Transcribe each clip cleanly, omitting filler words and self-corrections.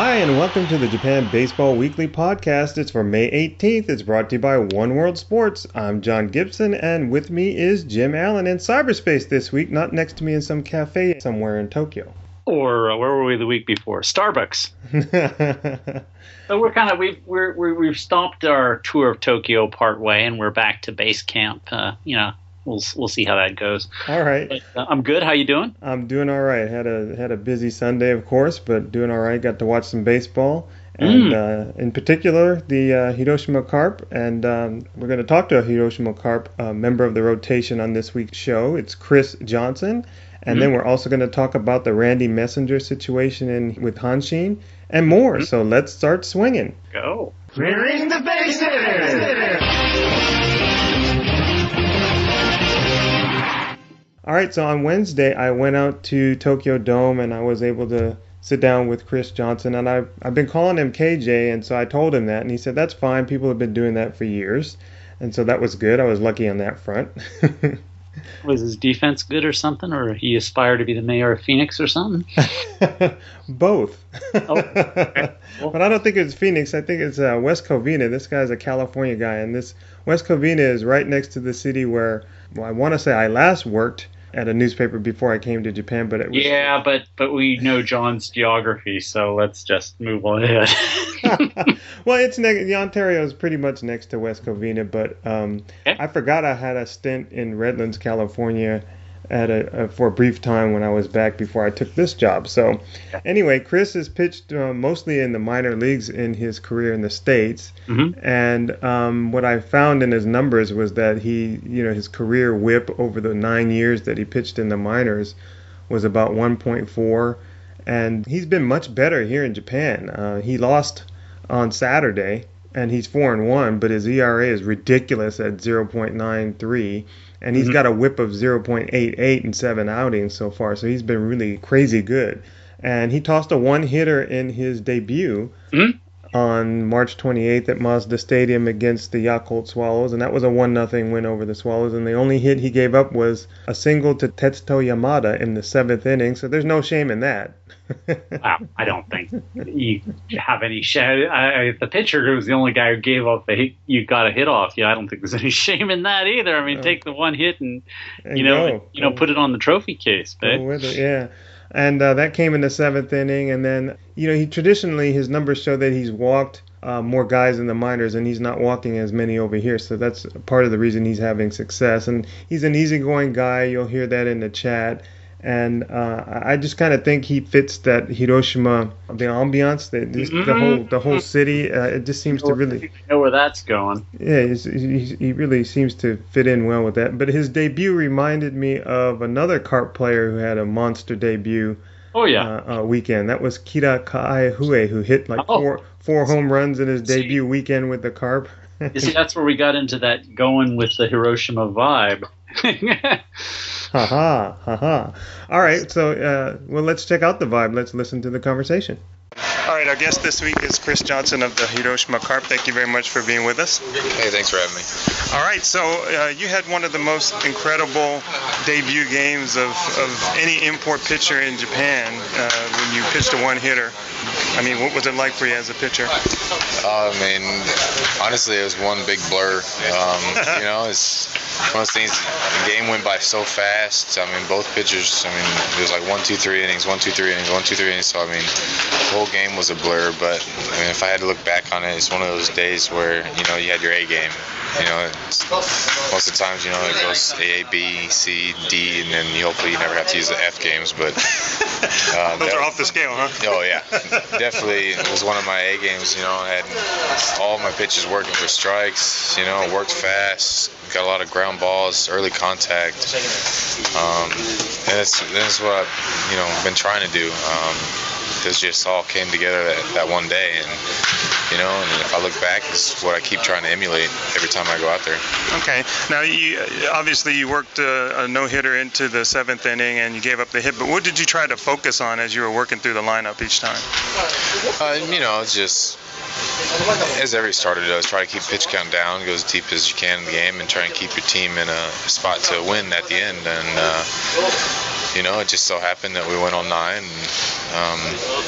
Hi, and welcome to the Japan Baseball Weekly Podcast. It's for May 18th. It's brought to you by One World Sports. I'm John Gibson, and with me is Jim Allen in cyberspace this week, not next to me in some cafe somewhere in Tokyo. Or where were we the week before? Starbucks. So we've stopped our tour of Tokyo part way, and we're back to base camp. We'll see how that goes. All right. But, I'm good. How you doing? I'm doing all right. Had a busy Sunday, of course, but doing all right. Got to watch some baseball, and in particular the Hiroshima Carp. And we're going to talk to a Hiroshima Carp member of the rotation on this week's show. It's Chris Johnson. And then we're also going to talk about the Randy Messenger situation with Hanshin and more. So let's start swinging. Go. Clearing the bases! All right, so on Wednesday, I went out to Tokyo Dome and I was able to sit down with Chris Johnson. And I've been calling him KJ, and so I told him that. And he said, that's fine. People have been doing that for years. And so that was good. I was lucky on that front. Was his defense good or something? Or he aspired to be the mayor of Phoenix or something? Both. Oh, okay. Cool. But I don't think it's Phoenix. I think it's West Covina. This guy's a California guy. And this West Covina is right next to the city where, well, I want to say I last worked at a newspaper before I came to Japan. But it was, yeah, but we know John's geography, so let's just move on ahead. well, the Ontario is pretty much next to West Covina, but Okay. I forgot I had a stint in Redlands, California for a brief time when I was back before I took this job. So anyway, Chris has pitched mostly in the minor leagues in his career in the States. And what I found in his numbers was that his career whip over the 9 years that he pitched in the minors was about 1.4. And he's been much better here in Japan. He lost on Saturday, and he's 4-1, but his ERA is ridiculous at 0.93. And he's got a whip of 0.88 in 7 outings so far, so he's been really crazy good. And he tossed a one-hitter in his debut on March 28th at Mazda Stadium against the Yakult Swallows, and that was a 1-0 win over the Swallows. And the only hit he gave up was a single to Tetsuto Yamada in the 7th inning, so there's no shame in that. I don't think you have any shame. If the pitcher was the only guy who gave up the hit, you got a hit off. Yeah, I don't think there's any shame in that either. I mean, take the one hit and put it on the trophy case, babe. Go with it, yeah. And that came in the 7th inning, and then his numbers show that he's walked more guys in the minors, and he's not walking as many over here. So that's part of the reason he's having success. And he's an easygoing guy. You'll hear that in the chat. And I just kind of think he fits that Hiroshima, the ambiance, the whole city. It just seems to really know where that's going. Yeah, he really seems to fit in well with that. But his debut reminded me of another Carp player who had a monster debut. Oh yeah, weekend. That was Kira Kaehue, who hit like four home runs in his debut weekend with the Carp. You see, that's where we got into that going with the Hiroshima vibe. Ha. All right, so let's check out the vibe. Let's listen to the conversation. All right, our guest this week is Chris Johnson of the Hiroshima Carp. Thank you very much for being with us. Hey, thanks for having me. All right, so you had one of the most incredible debut games of any import pitcher in Japan when you pitched a one-hitter. I mean, what was it like for you as a pitcher? Honestly, it was one big blur. It's one of those things, the game went by so fast. I mean, both pitchers, it was like 1, 2, 3 innings, 1, 2, 3 innings, 1, 2, 3 innings. So, the whole game was a blur. But, if I had to look back on it, it's one of those days where, you had your A game. Most of the times, it goes A, B, C, D, and then hopefully you never have to use the F games. But those are off the scale, huh? Oh, yeah. Definitely, it was one of my A games. I had all my pitches working for strikes, worked fast, got a lot of ground balls, early contact. And that's what I've, been trying to do. This just all came together that one day, and and if I look back, this is what I keep trying to emulate every time I go out there. Okay. Now, you worked a no-hitter into the 7th inning, and you gave up the hit. But what did you try to focus on as you were working through the lineup each time? It's just as every starter does, try to keep pitch count down, go as deep as you can in the game, and try and keep your team in a spot to win at the end. And it just so happened that we went on 9. And,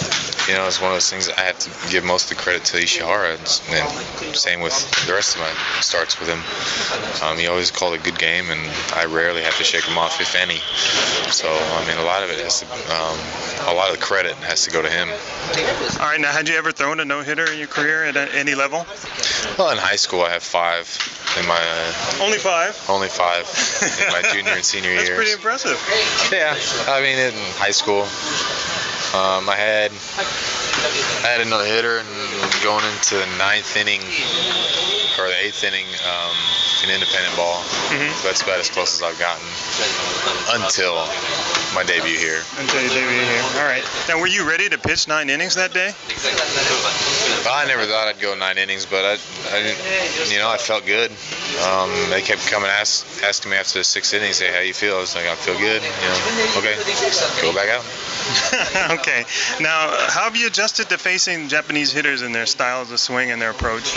it's one of those things that I have to give most of the credit to Ishihara, and same with the rest of my starts with him. He always called a good game, and I rarely have to shake him off, if any. So, a lot of it has to, a lot of the credit has to go to him. All right, now, had you ever thrown a no-hitter in your career at any level? Well, in high school, I have 5. In my only 5? Only 5 in my junior and senior years. That's pretty impressive. Yeah, in high school, I had another hitter, and going into the 9th inning or the 8th inning in independent ball. So that's about as close as I've gotten until my debut here. Until your debut here. All right. Now, were you ready to pitch 9 innings that day? I never thought I'd go 9 innings, but I felt good. They kept coming asking me after the 6th inning, say, how you feel? I was like, I feel good. Okay, go back out. Okay. Now, how have you adjusted to facing Japanese hitters and their styles of swing and their approach?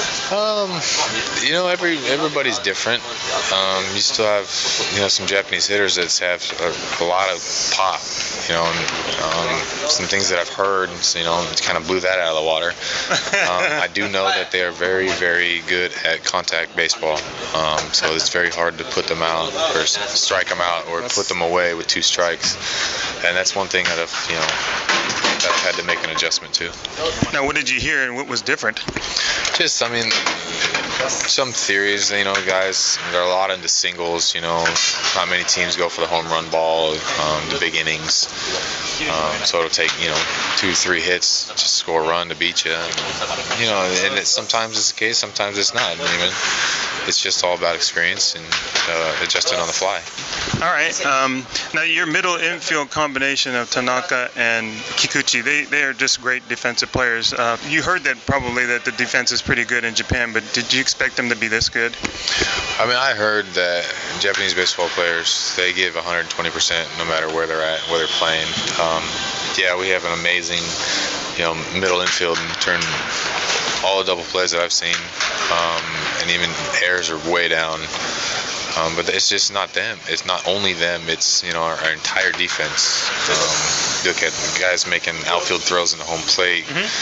Everybody's different. You still have, some Japanese hitters that have a lot of pop, and some things that I've heard, kind of blew that out of the water. I do know that they are very, very good at contact baseball. So it's very hard to put them out or strike them out or put them away with 2 strikes. And that's one thing that I've had to make an adjustment to. Now, what did you hear and what was different? Just, some theories, guys, there are a lot into singles, not many teams go for the home run ball, the big innings. So it'll take, 2-3 hits to score a run to beat you. And sometimes it's the case, sometimes it's not. It's just all about experience and adjusting on the fly. All right. Now, your middle infield combination of Tanaka and Kikuchi, they are just great defensive players. You heard that probably that the defense is pretty good in Japan, but did you expect them to be this good? I heard that Japanese baseball players, they give 120% no matter where they're at, where they're playing. We have an amazing, middle infield, and turn all the double plays that I've seen, and even errors are way down. But it's just not them. It's not only them. It's our entire defense. Look at guys making outfield throws in the home plate.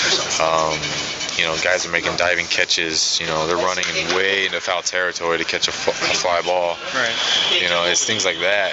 Guys are making diving catches. They're running way into foul territory to catch a fly ball. Right. It's things like that.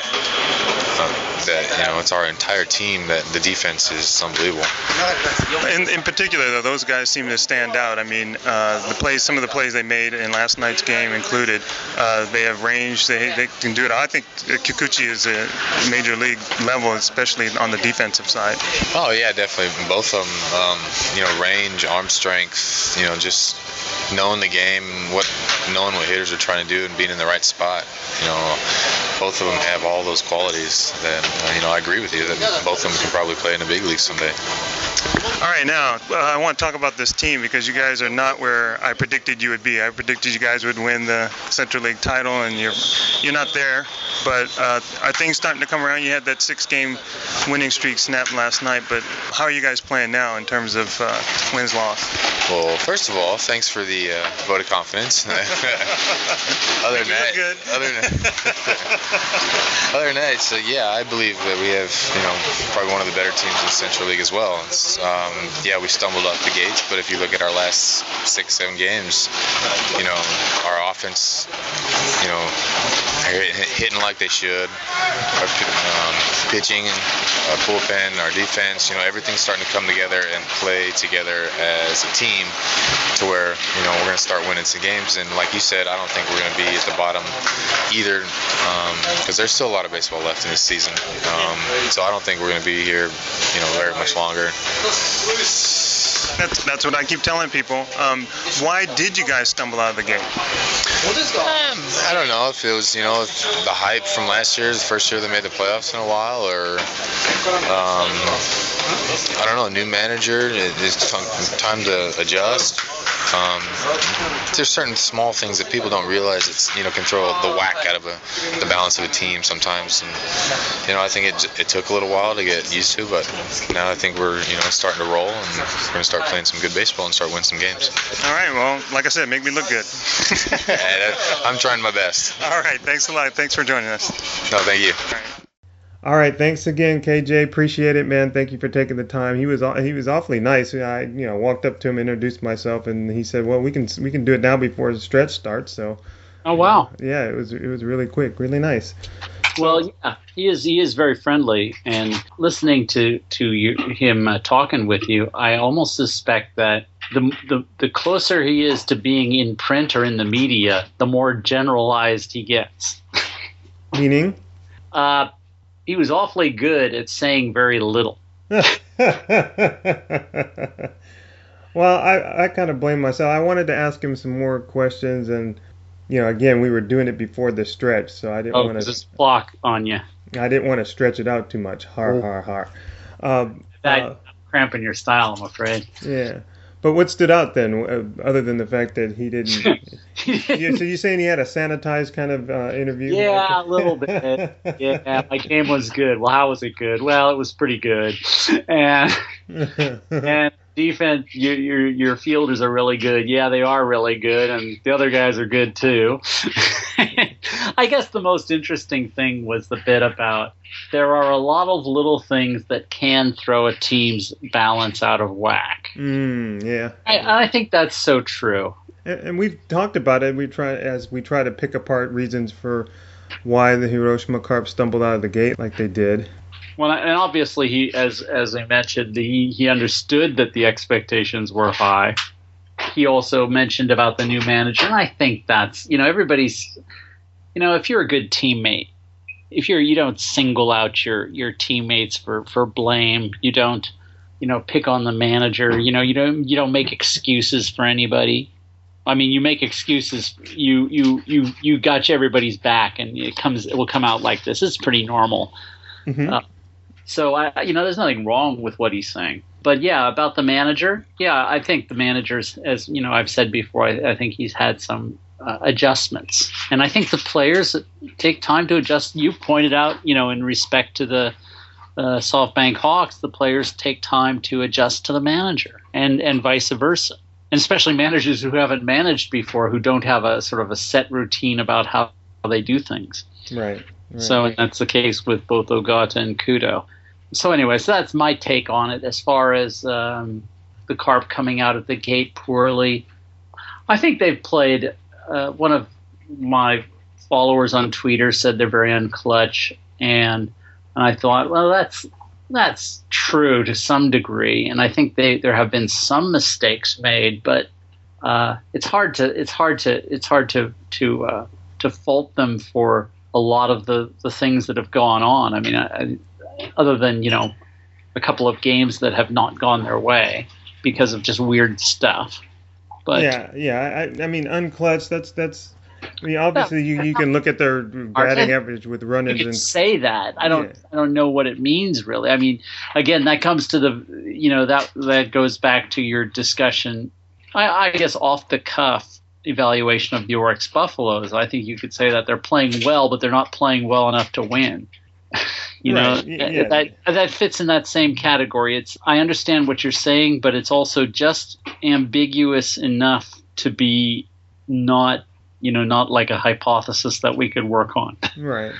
It's our entire team that the defense is unbelievable. In particular, though, those guys seem to stand out. Some of the plays they made in last night's game included. They have range. They can do it. I think Kikuchi is a major league level, especially on the defensive side. Oh yeah, definitely. Both of them. Range, arm strength. Just knowing the game, knowing what hitters are trying to do, and being in the right spot. Both of them have all those qualities that I agree with you that both of them can probably play in the big league someday. All right, now I want to talk about this team because you guys are not where I predicted you would be. I predicted you guys would win the Central League title, and you're not there. But are things starting to come around? You had that 6-game winning streak snapped last night, but how are you guys playing now in terms of wins-loss? Well, first of all, thanks for the vote of confidence. Other than that, so yeah, I believe that we have probably one of the better teams in the Central League as well. We stumbled off the gates, but if you look at our last 6-7 games, our offense, hitting like they should, our pitching, our bullpen, our defense, everything's starting to come together and play together as a team to where we're going to start winning some games. And like you said, I don't think we're going to be at the bottom either, because there's still a lot of baseball left in this season. So I don't think we're going to be here very much longer. That's what I keep telling people. Why did you guys stumble out of the gate? I don't know if it was, the hype from last year, the first year they made the playoffs in a while, or I don't know, a new manager. It's time to adjust. There's certain small things that people don't realize it's can throw the whack out of the balance of a team sometimes, and I think it took a little while to get used to, but now I think we're starting to roll, and we're gonna start playing some good baseball and start winning some games. All right, well, like I said, make me look good. I'm trying my best. All right, thanks a lot. Thanks for joining us. No, thank you. All right. All right, thanks again, KJ. Appreciate it, man. Thank you for taking the time. He was awfully nice. I walked up to him, introduced myself, and he said, "Well, we can do it now before the stretch starts." So, oh wow, yeah, it was really quick, really nice. Well, yeah, he is very friendly, and listening to him talking with you, I almost suspect that the closer he is to being in print or in the media, the more generalized he gets. Meaning? He was awfully good at saying very little. Well, I kind of blame myself. I wanted to ask him some more questions, and again, we were doing it before the stretch, so I didn't want to. This block on you. I didn't want to stretch it out too much. Har. That cramping your style, I'm afraid. Yeah. But what stood out then, other than the fact that he didn't? So you're saying he had a sanitized kind of interview? Yeah, a little bit. Yeah, my game was good. Well, how was it good? Well, it was pretty good. And defense, your fielders are really good. Yeah, they are really good, and the other guys are good too. I guess the most interesting thing was the bit about there are a lot of little things that can throw a team's balance out of whack. Yeah. I think that's so true. And we've talked about it. We try to pick apart reasons for why the Hiroshima Carp stumbled out of the gate like they did. Well, and obviously he, as I mentioned, he understood that the expectations were high. He also mentioned about the new manager, and I think that's everybody's. If you're a good teammate, if you don't single out your teammates for blame, you don't pick on the manager, you don't make excuses for anybody. I mean, you make excuses. You got everybody's back, and it will come out like this. It's pretty normal. Mm-hmm. So there's nothing wrong with what he's saying. But yeah, about the manager, I think the managers, as I've said before, I think he's had some adjustments, and I think the players take time to adjust. You pointed out, in respect to the SoftBank Hawks, the players take time to adjust to the manager, and vice versa. And especially managers who haven't managed before, who don't have a sort of a set routine about how they do things. Right. So that's the case with both Ogata and Kudo. So anyway, so that's my take on it. As far as the Carp coming out of the gate poorly, I think they've played. One of my followers on Twitter said they're very unclutch, and I thought, well, that's true to some degree, and I think there have been some mistakes made, but it's hard to fault them for a lot of the things that have gone on. I mean, other than a couple of games that have not gone their way because of just weird stuff. But yeah. I mean, unclutched. That's. I mean, obviously, you can look at their batting average with run-ins. You can say that. I don't know what it means really. I mean, again, that comes to the that goes back to your discussion. I guess off the cuff evaluation of the Oryx Buffaloes. I think you could say that they're playing well, but they're not playing well enough to win. That fits in that same category. I understand what you're saying, but it's also just ambiguous enough to be not like a hypothesis that we could work on. Right.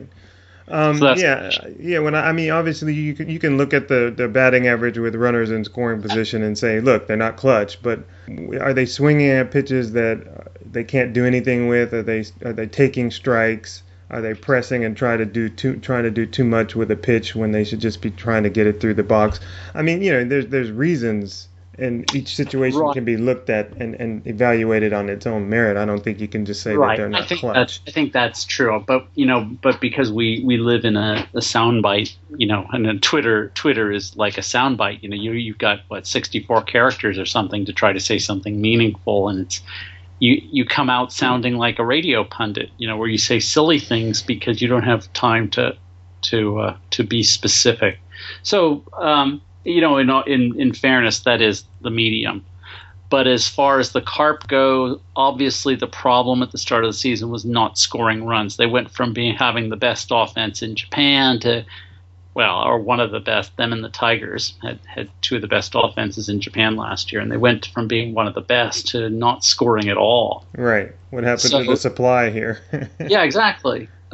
When I mean, obviously you can look at the batting average with runners in scoring position and say, look, they're not clutch, but are they swinging at pitches that they can't do anything with? Are they taking strikes? Are they pressing and trying to do too much with a pitch when they should just be trying to get it through the box? I mean, there's reasons, and each situation can be looked at and evaluated on its own merit. I don't think you can just say that they're not clutch. I think that's true, but because we live in a soundbite, and then Twitter is like a soundbite. You've got 64 characters or something to try to say something meaningful, and it's. You come out sounding like a radio pundit, where you say silly things because you don't have time to be specific. So, in fairness, that is the medium. But as far as the Carp go, obviously the problem at the start of the season was not scoring runs. They went from having the best offense in Japan to, or one of the best. Them and the Tigers had two of the best offenses in Japan last year, and they went from being one of the best to not scoring at all. Right. What happened to the supply here? Yeah, exactly.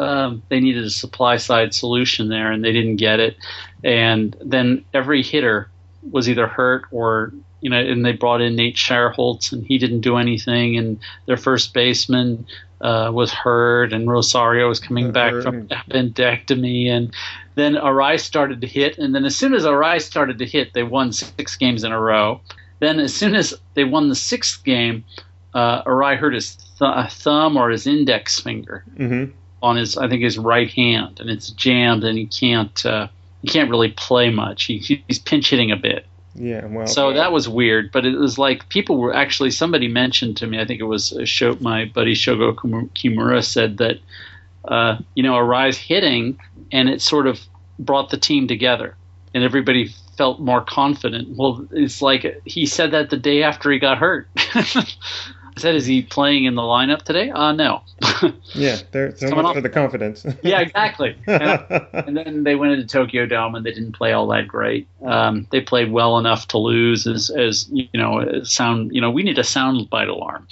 they needed a supply side solution there, and they didn't get it. And then every hitter was either hurt or, and they brought in Nate Scherholtz, and he didn't do anything. And their first baseman was hurt, and Rosario was coming back from appendectomy. And then Arai started to hit, and then as soon as Arai started to hit, they won 6 games in a row. Then as soon as they won the 6th game, Arai hurt his thumb or his index finger on his right hand, and it's jammed, and he can't really play much. He's pinch hitting a bit. Yeah, well. So that was weird, but it was like people were actually, somebody mentioned to me, I think it was my buddy Shogo Kimura said that Arai's hitting, and it sort of brought the team together, and everybody felt more confident. Well, it's like he said that the day after he got hurt. I said, is he playing in the lineup today? No. Yeah, they're so much for the confidence. Yeah, exactly. And then they went into Tokyo Dome, and they didn't play all that great. They played well enough to lose as sound. We need a sound bite alarm.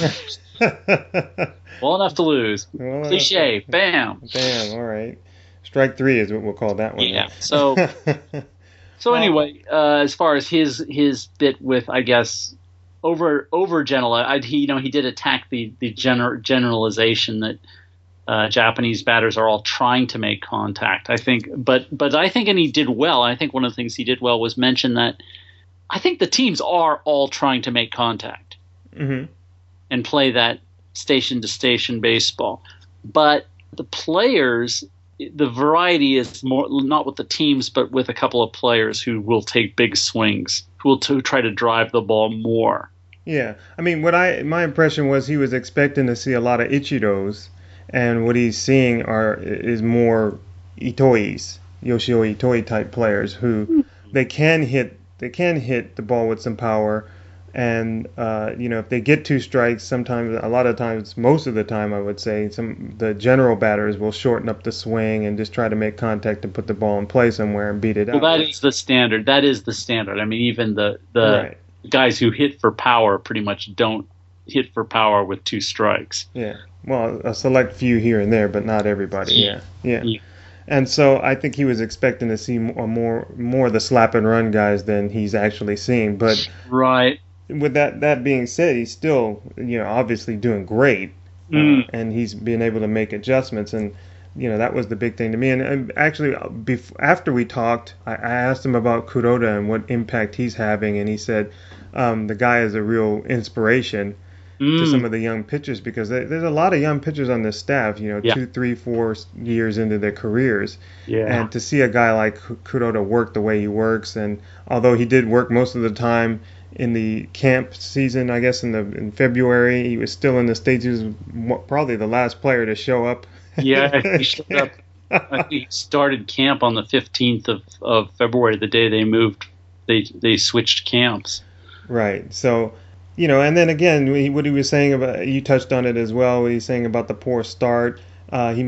Well enough to lose. Well, cliche. Bam. Bam. All right. Strike 3 is what we'll call that one. Yeah. So anyway, as far as his bit with, I guess, over general, he did attack the generalization that Japanese batters are all trying to make contact. I think, but I think, and he did well. I think one of the things he did well was mention that I think the teams are all trying to make contact and play that station to station baseball, but the players. The variety is more not with the teams, but with a couple of players who will take big swings, who will try to drive the ball more. Yeah, I mean, my impression was he was expecting to see a lot of Ichiros, and what he's seeing is more Itois, Yoshio Itoi type players who they can hit the ball with some power. And if they get 2 strikes, a lot of times, most of the time, I would say, the general batters will shorten up the swing and just try to make contact and put the ball in play somewhere and beat it out. Well, that is the standard. I mean, even the right. Guys who hit for power pretty much don't hit for power with 2 strikes. Yeah. Well, a select few here and there, but not everybody. Yeah. And so I think he was expecting to see more the slap and run guys than he's actually seeing. But right. With that being said, he's still, obviously doing great, and he's been able to make adjustments, and that was the big thing to me. And actually, after we talked, I asked him about Kuroda and what impact he's having, and he said the guy is a real inspiration to some of the young pitchers, because there's a lot of young pitchers on this staff, 2, 3, 4 years into their careers, and to see a guy like Kuroda work the way he works, and although he did work most of the time in the camp season, I guess in February, he was still in the States. He was probably the last player to show up. Yeah, he showed up. I think he started camp on the 15th of February, the day they moved. They switched camps. Right. So, and then again, what he was saying about, you touched on it as well. What he's saying about the poor start. He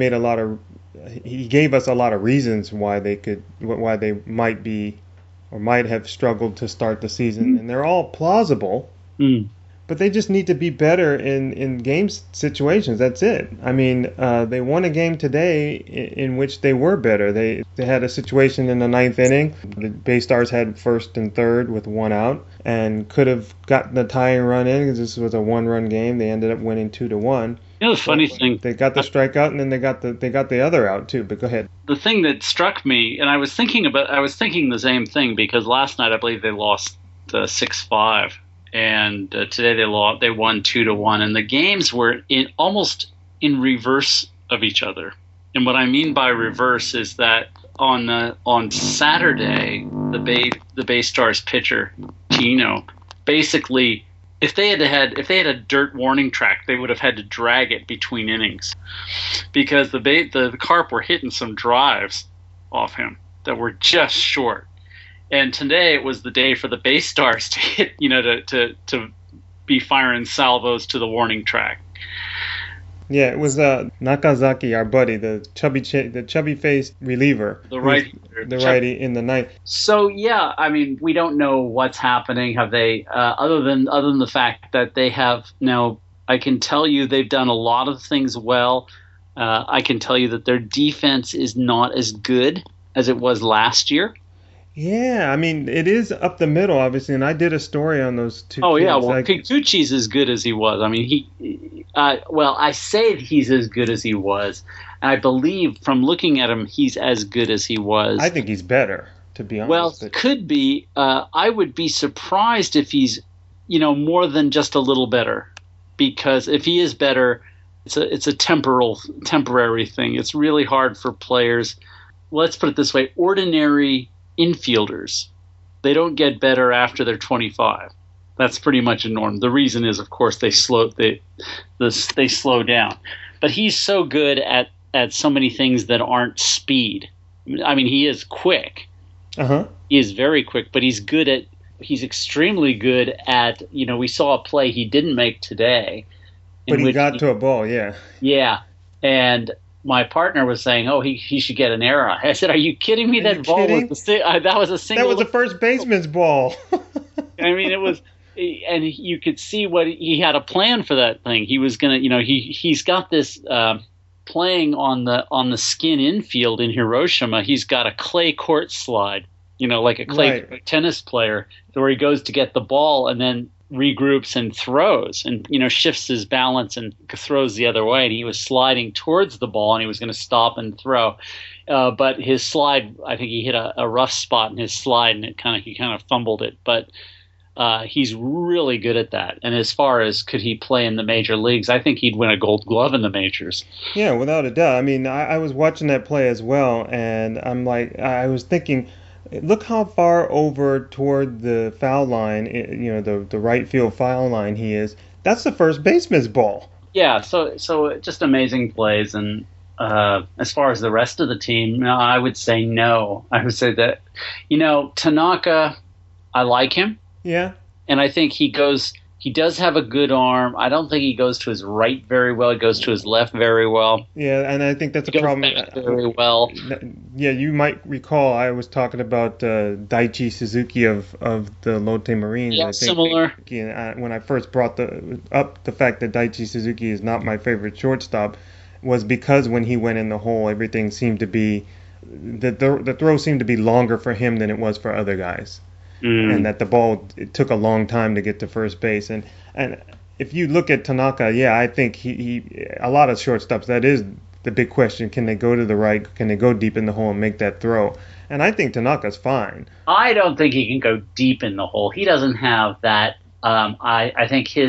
gave us a lot of reasons why they might be or might have struggled to start the season, and they're all plausible, but they just need to be better in game situations. That's it. I mean, they won a game today in which they were better. They had a situation in the 9th inning. The Bay Stars had 1st and 3rd with 1 out and could have gotten the tying run in because this was a 1-run game. They ended up winning 2-1. The funny thing, they got the strikeout, and then they got the other out too. But go ahead. The thing that struck me, and I was thinking the same thing, because last night I believe they lost 6-5, and today they won 2-1, and the games were almost in reverse of each other. And what I mean by reverse is that on Saturday, the Bay Stars pitcher Tino basically. If they had a dirt warning track, they would have had to drag it between innings, because the Carp were hitting some drives off him that were just short. And today it was the day for the Bay Stars to hit, to be firing salvos to the warning track. Yeah, it was Nakazaki, our buddy, the chubby-faced reliever, the righty in the 9th. So yeah, I mean, we don't know what's happening. Have they, other than the fact that they have now? I can tell you they've done a lot of things well. I can tell you that their defense is not as good as it was last year. Yeah, I mean, it is up the middle, obviously, and I did a story on those two Oh kids. yeah, well, Kikuchi's as good as he was. I mean, I say he's as good as he was. I believe from looking at him, he's as good as he was. I think he's better, to be honest. Well, could be. I would be surprised if he's, more than just a little better, because if he is better, it's a temporary thing. It's really hard for players. Let's put it this way: ordinary infielders, they don't get better after they're 25. That's pretty much a norm. The reason is, of course, they slow down. But he's so good at so many things that aren't speed. I mean, he is quick. He is very quick, but he's extremely good at, we saw a play he didn't make today. But he got to a ball, yeah. Yeah, and my partner was saying, "Oh, he should get an error." I said, "Are you kidding me? That was a single. That was a first baseman's ball." I mean, it was, and you could see what he had a plan for that thing. He was gonna, he's got this playing on the skin infield in Hiroshima. He's got a clay court slide, like a clay tennis player, where he goes to get the ball and then regroups and throws and shifts his balance and throws the other way, and he was sliding towards the ball and he was going to stop and throw, but his slide, I think he hit a rough spot in his slide and he kind of fumbled it, but he's really good at that. And as far as could he play in the major leagues, I think he'd win a Gold Glove in the majors. Yeah, without a doubt. I mean, I was watching that play as well, and I was thinking, look how far over toward the foul line, the right field foul line he is. That's the first baseman's ball. Yeah, so just amazing plays. And as far as the rest of the team, I would say no. I would say that, Tanaka, I like him. Yeah. And I think he does have a good arm. I don't think he goes to his right very well. He goes to his left very well. Yeah, and I think that's a problem. Very well. Yeah, you might recall I was talking about Daichi Suzuki of the Lotte Marines. Yeah, I think, similar. When I first brought up the fact that Daichi Suzuki is not my favorite shortstop, was because when he went in the hole, everything seemed to be the throw seemed to be longer for him than it was for other guys. And that the ball, it took a long time to get to first base. And if you look at Tanaka, yeah, I think he a lot of shortstops, that is the big question. Can they go to the right? Can they go deep in the hole and make that throw? And I think Tanaka's fine. I don't think he can go deep in the hole. He doesn't have that. I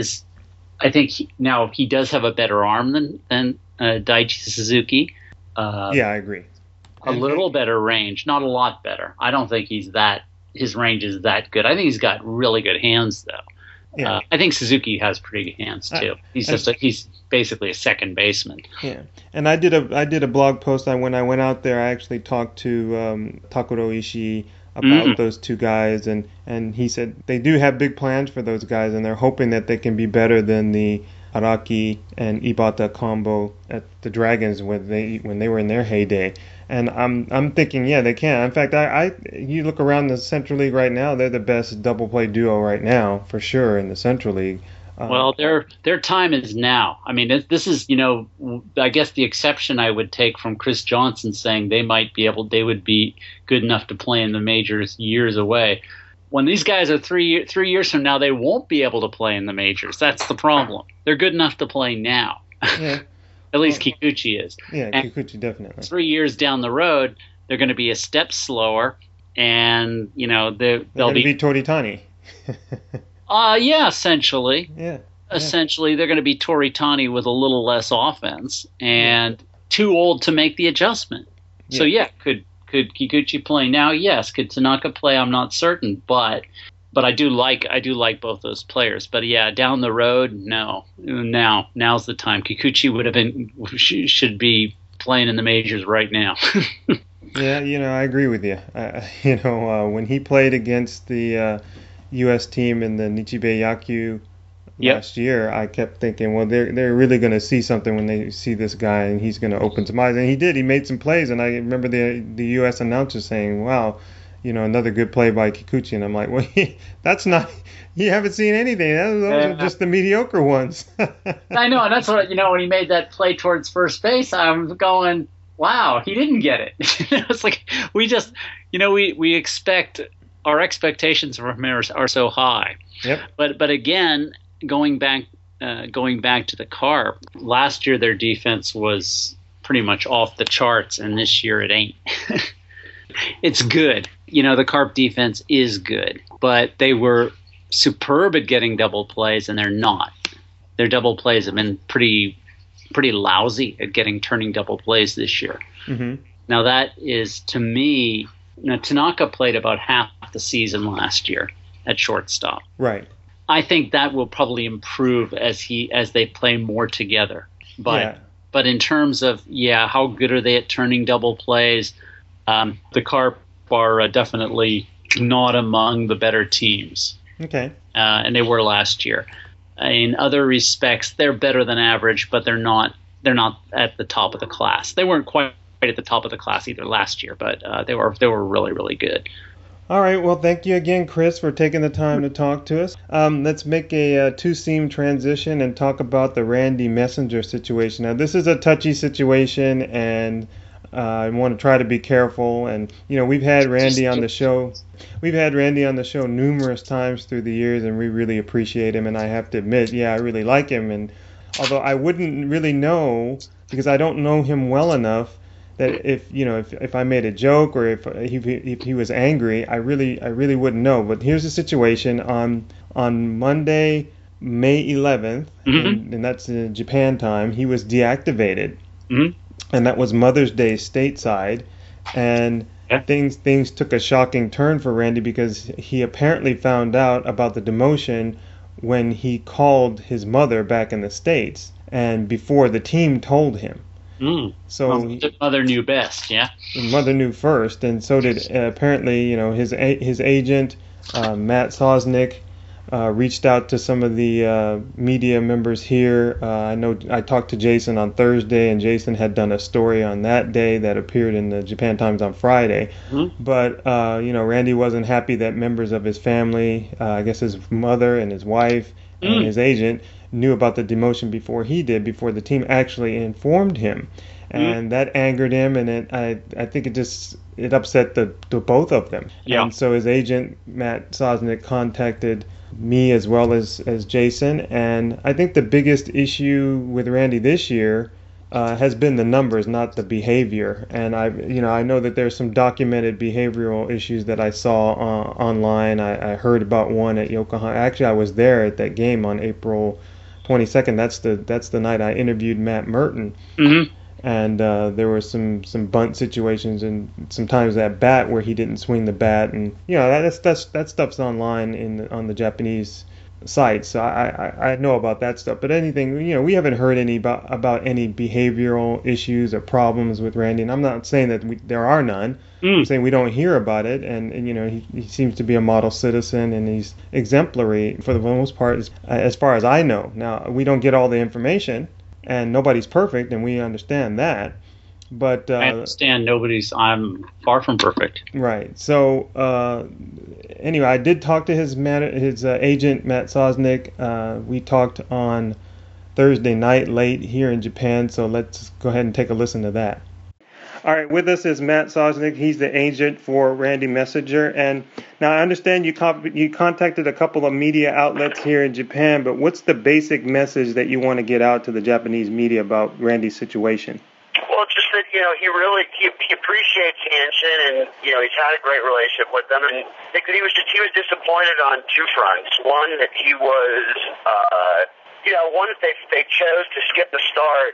think now he does have a better arm than Daichi Suzuki. Yeah, I agree. A little better range, not a lot better. I don't think his range is that good. I think he's got really good hands, though. Yeah. I think Suzuki has pretty good hands too. He's basically a second baseman. Yeah, and I did a blog post. When I went out there, I actually talked to Takuro Ishii about those two guys, and he said they do have big plans for those guys, and they're hoping that they can be better than the Araki and Ibata combo at the Dragons when they were in their heyday. And I'm thinking, yeah, they can. In fact, you look around the Central League right now, they're the best double play duo right now, for sure, in the Central League. Well, their time is now. I mean, this is, I guess the exception I would take from Chris Johnson saying they would be good enough to play in the majors years away. When these guys are 3 years from now, they won't be able to play in the majors. That's the problem. They're good enough to play now. Yeah. At least Kikuchi is. Yeah, and Kikuchi definitely. 3 years down the road, they're going to be a step slower, and they'll be Toritani. Yeah, essentially. Yeah. Essentially, they're going to be Toritani with a little less offense and too old to make the adjustment. Yeah. So yeah, could Kikuchi play now? Yes. Could Tanaka play? I'm not certain, but I do like both those players. But yeah, down the road, no. Now's the time. Kikuchi should be playing in the majors right now. Yeah, I agree with you. When he played against the U.S. team in the Nichibei Yakyu last year, I kept thinking, well, they're really going to see something when they see this guy, and he's going to open some eyes. And he did. He made some plays, and I remember the U.S. announcer saying, wow, another good play by Kikuchi. And I'm like, well, that's not, you haven't seen anything. Those are just the mediocre ones. I know, and that's what, when he made that play towards first base, I'm going, wow, he didn't get it. It's like, we just, we expect, our expectations from him are so high. Yep. But again, going back to the Carp, last year their defense was pretty much off the charts, and this year it ain't. It's good. The Carp defense is good, but they were superb at getting double plays, and they're not. Their double plays have been pretty lousy at turning double plays this year. Mm-hmm. Now that is, to me, Tanaka played about half the season last year at shortstop. Right. I think that will probably improve as they play more together. But in terms of how good are they at turning double plays? The Carp are definitely not among the better teams. Okay. And they were last year. In other respects, they're better than average, but they're not at the top of the class. They weren't quite at the top of the class either last year, but they were really, really good. All right. Well, thank you again, Chris, for taking the time to talk to us. Let's make a two-seam transition and talk about the Randy Messenger situation. Now, this is a touchy situation, and I want to try to be careful. And we've had Randy on the show. We've had Randy on the show numerous times through the years, and we really appreciate him. And I have to admit, I really like him. And although I wouldn't really know, because I don't know him well enough, that if I made a joke or if he was angry, I really wouldn't know. But here's the situation: on Monday, May 11th, mm-hmm. and that's in Japan time, he was deactivated, mm-hmm. and that was Mother's Day stateside, and things took a shocking turn for Randy because he apparently found out about the demotion when he called his mother back in the States, and before the team told him. So mother knew best, yeah. Mother knew first, and so did apparently his agent Matt Sosnick reached out to some of the media members here. I know I talked to Jason on Thursday, and Jason had done a story on that day that appeared in the Japan Times on Friday. Mm-hmm. But Randy wasn't happy that members of his family, I guess his mother and his wife and his agent, knew about the demotion before he did, before the team actually informed him, and that angered him, and I think it upset the both of them. Yeah. And so his agent Matt Sosnick contacted me as well as Jason, and I think the biggest issue with Randy this year has been the numbers, not the behavior. And I know that there's some documented behavioral issues that I saw online. I heard about one at Yokohama. Actually, I was there at that game on April 22nd. That's the night I interviewed Matt Merton. Mm-hmm. And there were some bunt situations and sometimes that bat where he didn't swing the bat, and that stuff's online on the Japanese site, so I know about that stuff. But anything, we haven't heard about any behavioral issues or problems with Randy, and I'm not saying that there are none. I'm saying we don't hear about it, and he seems to be a model citizen, and he's exemplary for the most part, as far as I know. Now, we don't get all the information, and nobody's perfect, and we understand that. But I understand I'm far from perfect. Right. So anyway, I did talk to his agent, Matt Sosnick. We talked on Thursday night late here in Japan, so let's go ahead and take a listen to that. All right, with us is Matt Sosnick. He's the agent for Randy Messenger. And now I understand you contacted a couple of media outlets here in Japan, but what's the basic message that you want to get out to the Japanese media about Randy's situation? Well, just that, he appreciates Hanshin, and, he's had a great relationship with them. And he was disappointed on two fronts. One, that he was, one that they chose to skip the start.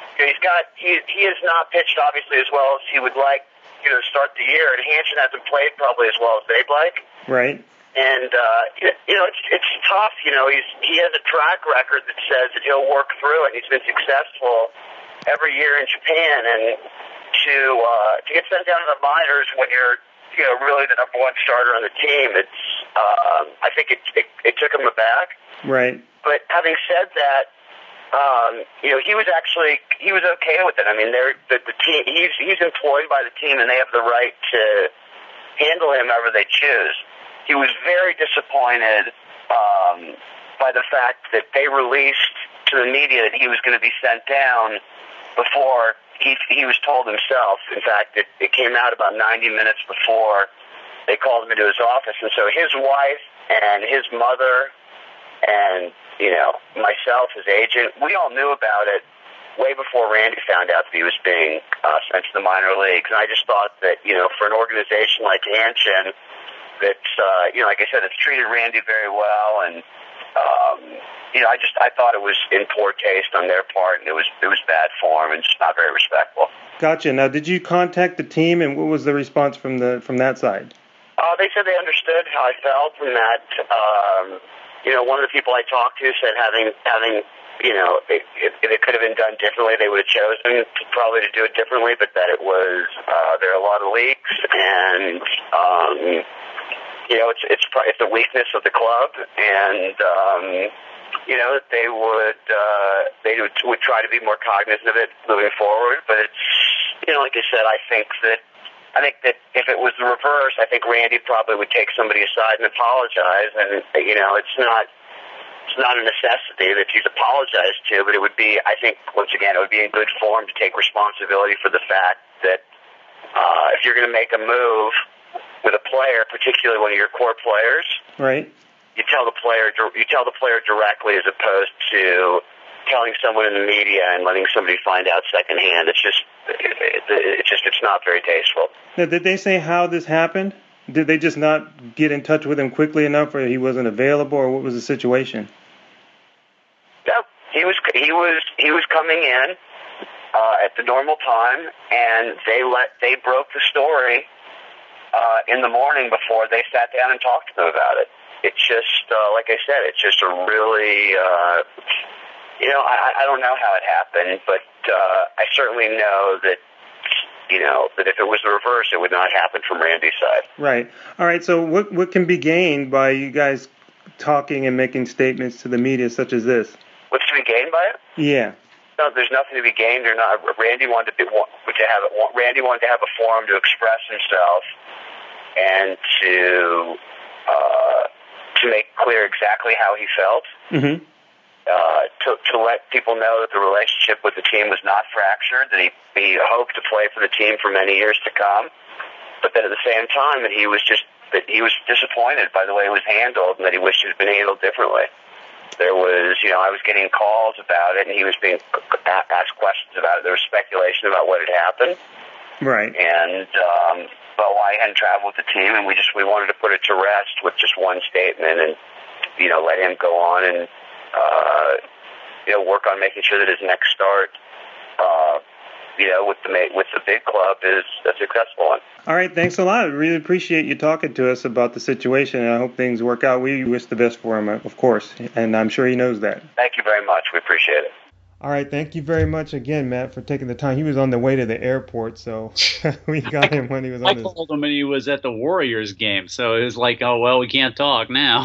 He has not pitched obviously as well as he would like, to start the year, and Hanshin hasn't played probably as well as they'd like. Right. And it's tough. He has a track record that says that he'll work through it. He's been successful every year in Japan, and to get sent down to the minors when you're really the number one starter on the team, it's I think it took him aback. Right. But having said that, he was okay with it. I mean, the team, he's employed by the team, and they have the right to handle him however they choose. He was very disappointed by the fact that they released to the media that he was going to be sent down before he was told himself. In fact, it came out about 90 minutes before they called him into his office. And so his wife and his mother and, myself, his agent, we all knew about it way before Randy found out that he was being sent to the minor leagues. And I just thought that, for an organization like Hanshin, that's, like I said, it's treated Randy very well, and I thought it was in poor taste on their part, and it was bad form and just not very respectful. Gotcha. Now, did you contact the team, and what was the response from that side? They said they understood how I felt, and that one of the people I talked to said having if it could have been done differently, they would have chosen probably to do it differently, but that it was there are a lot of leaks, and it's a weakness of the club, and they would try to be more cognizant of it moving forward. But it's like I said, I think that if it was the reverse, I think Randy probably would take somebody aside and apologize, and it's not a necessity that he's apologized to, but it would be, I think, once again, it would be in good form to take responsibility for the fact that if you're going to make a move with a player, particularly one of your core players, right? You tell the player directly, as opposed to telling someone in the media and letting somebody find out secondhand. It's not very tasteful. Now, did they say how this happened? Did they just not get in touch with him quickly enough, or he wasn't available, or what was the situation? No, he was coming in at the normal time, and they broke the story in the morning before they sat down and talked to them about it. It's just like I said, it's just a really I don't know how it happened, but I certainly know that. That if it was the reverse, it would not happen from Randy's side. Right. All right. So what can be gained by you guys talking and making statements to the media such as this? What's to be gained by it? Yeah. No, there's nothing to be gained or not. Randy wanted to have a forum to express himself and to make clear exactly how he felt. Mm-hmm. To let people know that the relationship with the team was not fractured, that he hoped to play for the team for many years to come, but that at the same time that he was disappointed by the way it was handled, and that he wished it had been handled differently. There was, I was getting calls about it, and he was being asked questions about it. There was speculation about what had happened. Right. And why he hadn't traveled with the team, and we wanted to put it to rest with just one statement, and let him go on and work on making sure that his next start, with the big club is a successful one. All right, thanks a lot. I really appreciate you talking to us about the situation, and I hope things work out. We wish the best for him, of course, and I'm sure he knows that. Thank you very much. We appreciate it. All right, thank you very much again, Matt, for taking the time. He was on the way to the airport, so we got him when he was on I called him when he was at the Warriors game, so it was like, oh, well, we can't talk now.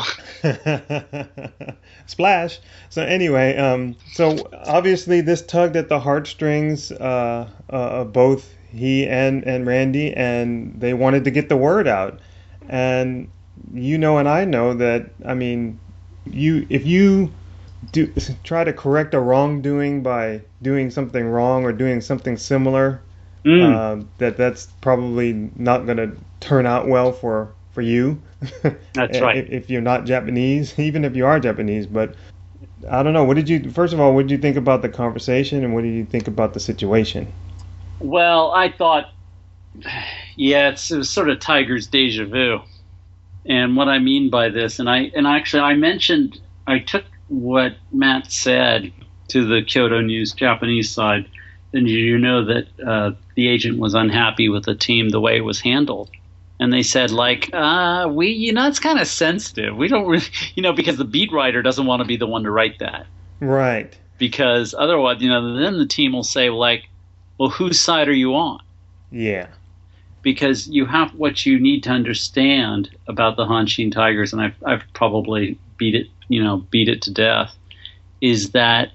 Splash. So anyway, so obviously this tugged at the heartstrings of both he and Randy, and they wanted to get the word out. And and I know that, if you try to correct a wrongdoing by doing something wrong or doing something similar, that's probably not going to turn out well for you. That's right. If you're not Japanese, even if you are Japanese. But I don't know. First of all, what did you think about the conversation, and what did you think about the situation? Well, I thought, it was sort of Tiger's deja vu. And what I mean by this, and I took what Matt said to the Kyoto News Japanese side, then you know that the agent was unhappy with the team the way it was handled. And they said, it's kind of sensitive. We don't really, because the beat writer doesn't want to be the one to write that. Right. Because otherwise, then the team will say, well, whose side are you on? Yeah. Because what you need to understand about the Hanshin Tigers, and I've probably beat it to death, is that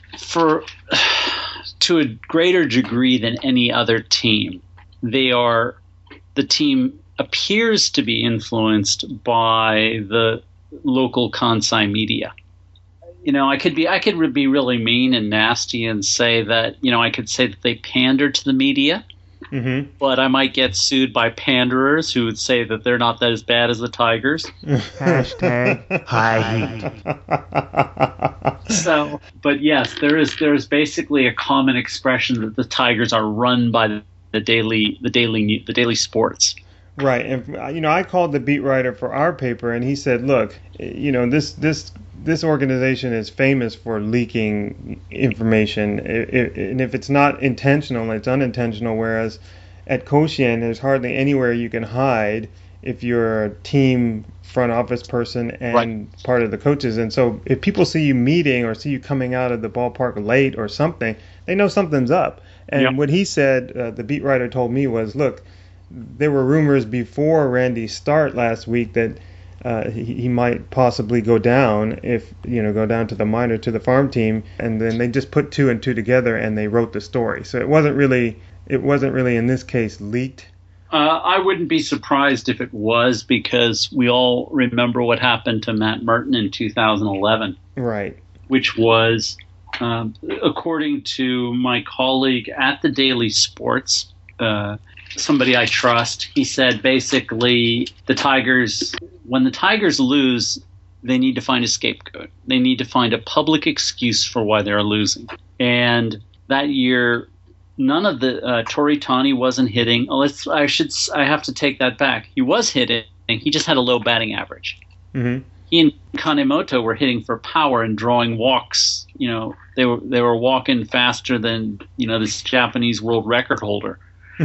to a greater degree than any other team, they are the team appears to be influenced by the local Kansai media. I could be really mean and nasty and say that, I could say that they pander to the media, but I might get sued by panderers who would say that they're not that as bad as the Tigers. Hashtag high heat. So, but yes, there is basically a common expression that the Tigers are run by the daily sports. Right, and I called the beat writer for our paper, and he said, "Look, this organization is famous for leaking information, and if it's not intentional, it's unintentional. Whereas at Koshien, there's hardly anywhere you can hide if you're a team front office person and part of the coaches. And so if people see you meeting or see you coming out of the ballpark late or something, they know something's up." And what he said, the beat writer told me was, "Look, there were rumors before Randy's start last week that he might possibly go down go down to the minor, to the farm team, and then they just put 2 and 2 together and they wrote the story. So it wasn't really in this case leaked." I wouldn't be surprised if it was, because we all remember what happened to Matt Merton in 2011. Right. Which was, according to my colleague at the Daily Sports, somebody I trust, he said basically when the Tigers lose, they need to find a scapegoat. They need to find a public excuse for why they're losing. And that year, none of the Toritani wasn't hitting. I have to take that back. He was hitting. He just had a low batting average. Mm-hmm. He and Kanemoto were hitting for power and drawing walks. They were walking faster than this Japanese world record holder.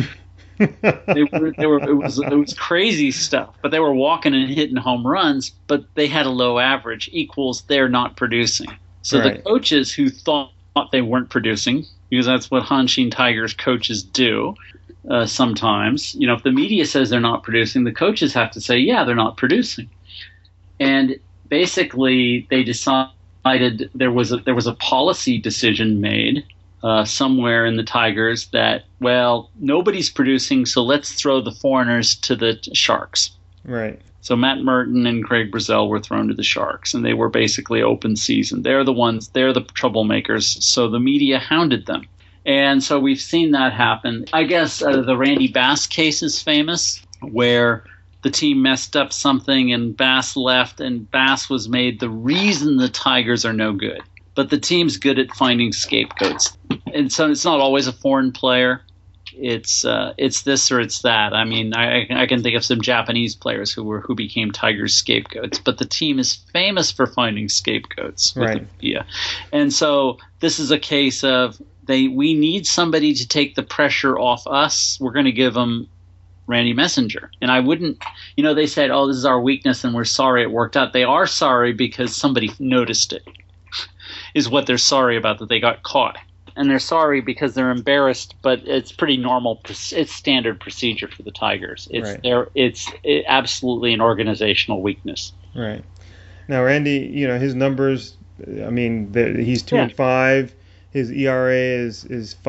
It was crazy stuff, but they were walking and hitting home runs, but they had a low average, equals they're not producing. So the coaches who thought they weren't producing, because that's what Hanshin Tigers coaches do sometimes, if the media says they're not producing, the coaches have to say, yeah, they're not producing. And basically they decided there was a policy decision made somewhere in the Tigers that, well, nobody's producing, so let's throw the foreigners to the Sharks. Right. So Matt Merton and Craig Brazell were thrown to the Sharks, and they were basically open season. They're the troublemakers, so the media hounded them. And so we've seen that happen. I guess the Randy Bass case is famous, where the team messed up something and Bass left, and Bass was made the reason the Tigers are no good. But the team's good at finding scapegoats. And so it's not always a foreign player. It's this or it's that. I mean, I can think of some Japanese players who became Tigers scapegoats, but the team is famous for finding scapegoats with the media. And so this is a case of we need somebody to take the pressure off us. We're going to give them Randy Messenger. And I wouldn't, they said, oh, this is our weakness and we're sorry it worked out. They are sorry because somebody noticed it, is what they're sorry about, that they got caught. And they're sorry because they're embarrassed, but it's pretty normal. It's standard procedure for the Tigers. It's absolutely an organizational weakness. Right. Now, Randy, his numbers, I mean, he's 2-5. His ERA is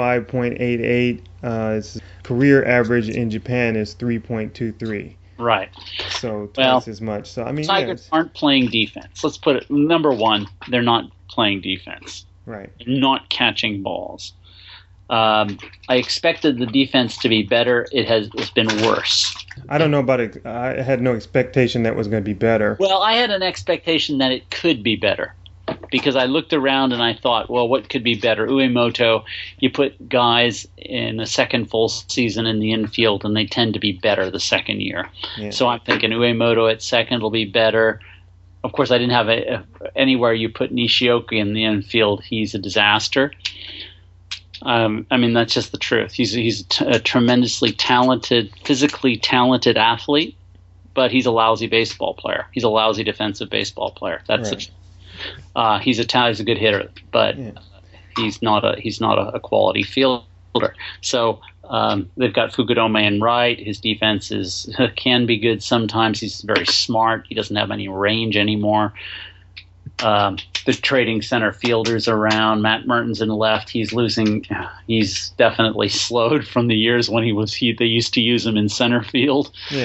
5.88. His career average in Japan is 3.23. Right. So twice as much. So I mean, Tigers aren't playing defense. Let's put it, number one, they're not playing defense. Right. They're not catching balls. I expected the defense to be better. It's been worse. I don't know about it. I had no expectation that it was going to be better. Well, I had an expectation that it could be better, because I looked around and I thought, well, what could be better? Uemoto, you put guys in a second full season in the infield, and they tend to be better the second year. Yeah. So I'm thinking Uemoto at second will be better. Of course, I didn't have anywhere you put Nishioka in the infield. He's a disaster. I mean, that's just the truth. He's a tremendously talented, physically talented athlete, but he's a lousy baseball player. He's a lousy defensive baseball player. That's right. He's a good hitter, but he's not a quality fielder. So they've got Fukudome in right. His defense can be good sometimes. He's very smart. He doesn't have any range anymore. The trading center fielders around. Matt Merton's in left. He's losing. He's definitely slowed from the years when they used to use him in center field. Yeah.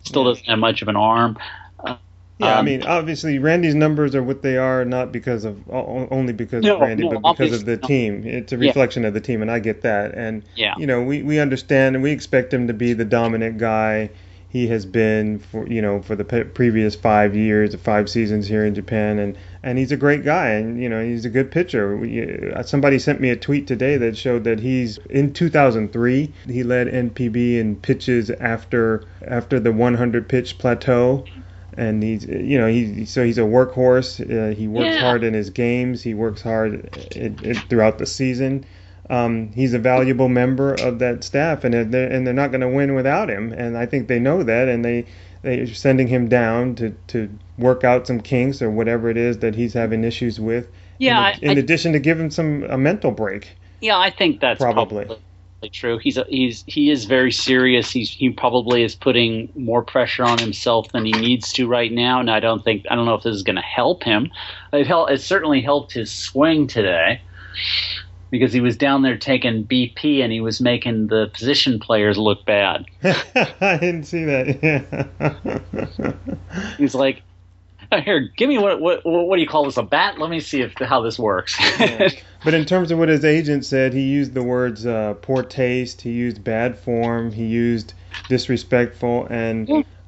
Still doesn't have much of an arm. Yeah, I mean, obviously, Randy's numbers are what they are, not because of only because of Randy, but because of the team. It's a reflection of the team, and I get that. And we understand, and we expect him to be the dominant guy he has been for for the previous 5 years, 5 seasons here in Japan, and he's a great guy, and he's a good pitcher. Somebody sent me a tweet today that showed that he's in 2003 he led NPB in pitches after the 100 pitch plateau. And he's a workhorse. He works hard in his games. He works hard throughout the season. He's a valuable member of that staff, and they're not going to win without him. And I think they know that, and they're sending him down to work out some kinks or whatever it is that he's having issues with. Yeah. In addition to give him a mental break. Yeah, I think that's probably true. He is very serious. He probably is putting more pressure on himself than he needs to right now, and I don't know if this is going to help him. It certainly helped his swing today, because he was down there taking BP and he was making the position players look bad. I didn't see that. Yeah. He's like, here, give me what do you call this, a bat? Let me see how this works. Yeah. But in terms of what his agent said, he used the words poor taste, he used bad form, he used disrespectful, and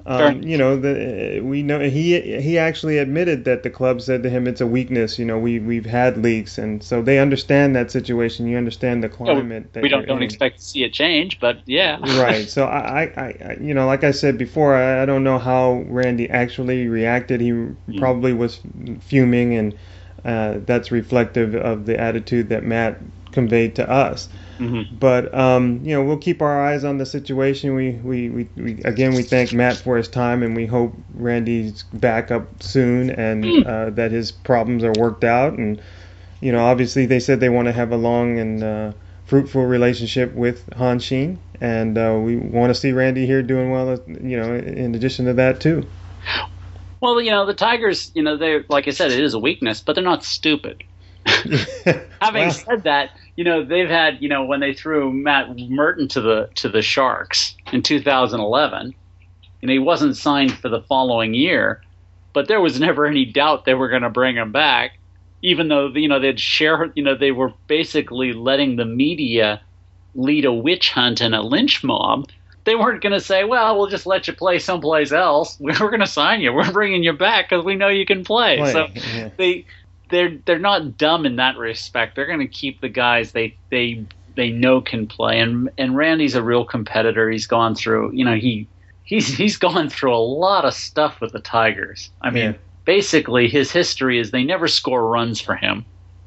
we know he actually admitted that the club said to him it's a weakness. We've had leaks, and so they understand that situation. You understand the climate. We don't expect to see it change, but yeah. Right. So I like I said before, I don't know how Randy actually reacted. He probably was fuming, and that's reflective of the attitude that Matt conveyed to us. Mm-hmm. But we'll keep our eyes on the situation. We thank Matt for his time, and we hope Randy's back up soon, and that his problems are worked out. And obviously they said they want to have a long and fruitful relationship with Hanshin, and we want to see Randy here doing well. In addition to that too. Well, the Tigers, they, like I said, it is a weakness, but they're not stupid. Having said that, they've had, when they threw Matt Merton to the Sharks in 2011, he wasn't signed for the following year, but there was never any doubt they were going to bring him back, even though they were basically letting the media lead a witch hunt and a lynch mob. They weren't going to say, well, we'll just let you play someplace else. We're going to sign you. We're bringing you back because we know you can play. So they're not dumb in that respect. They're going to keep the guys they know can play. And Randy's a real competitor. He's gone through, he's gone through a lot of stuff with the Tigers. I mean, basically his history is they never score runs for him.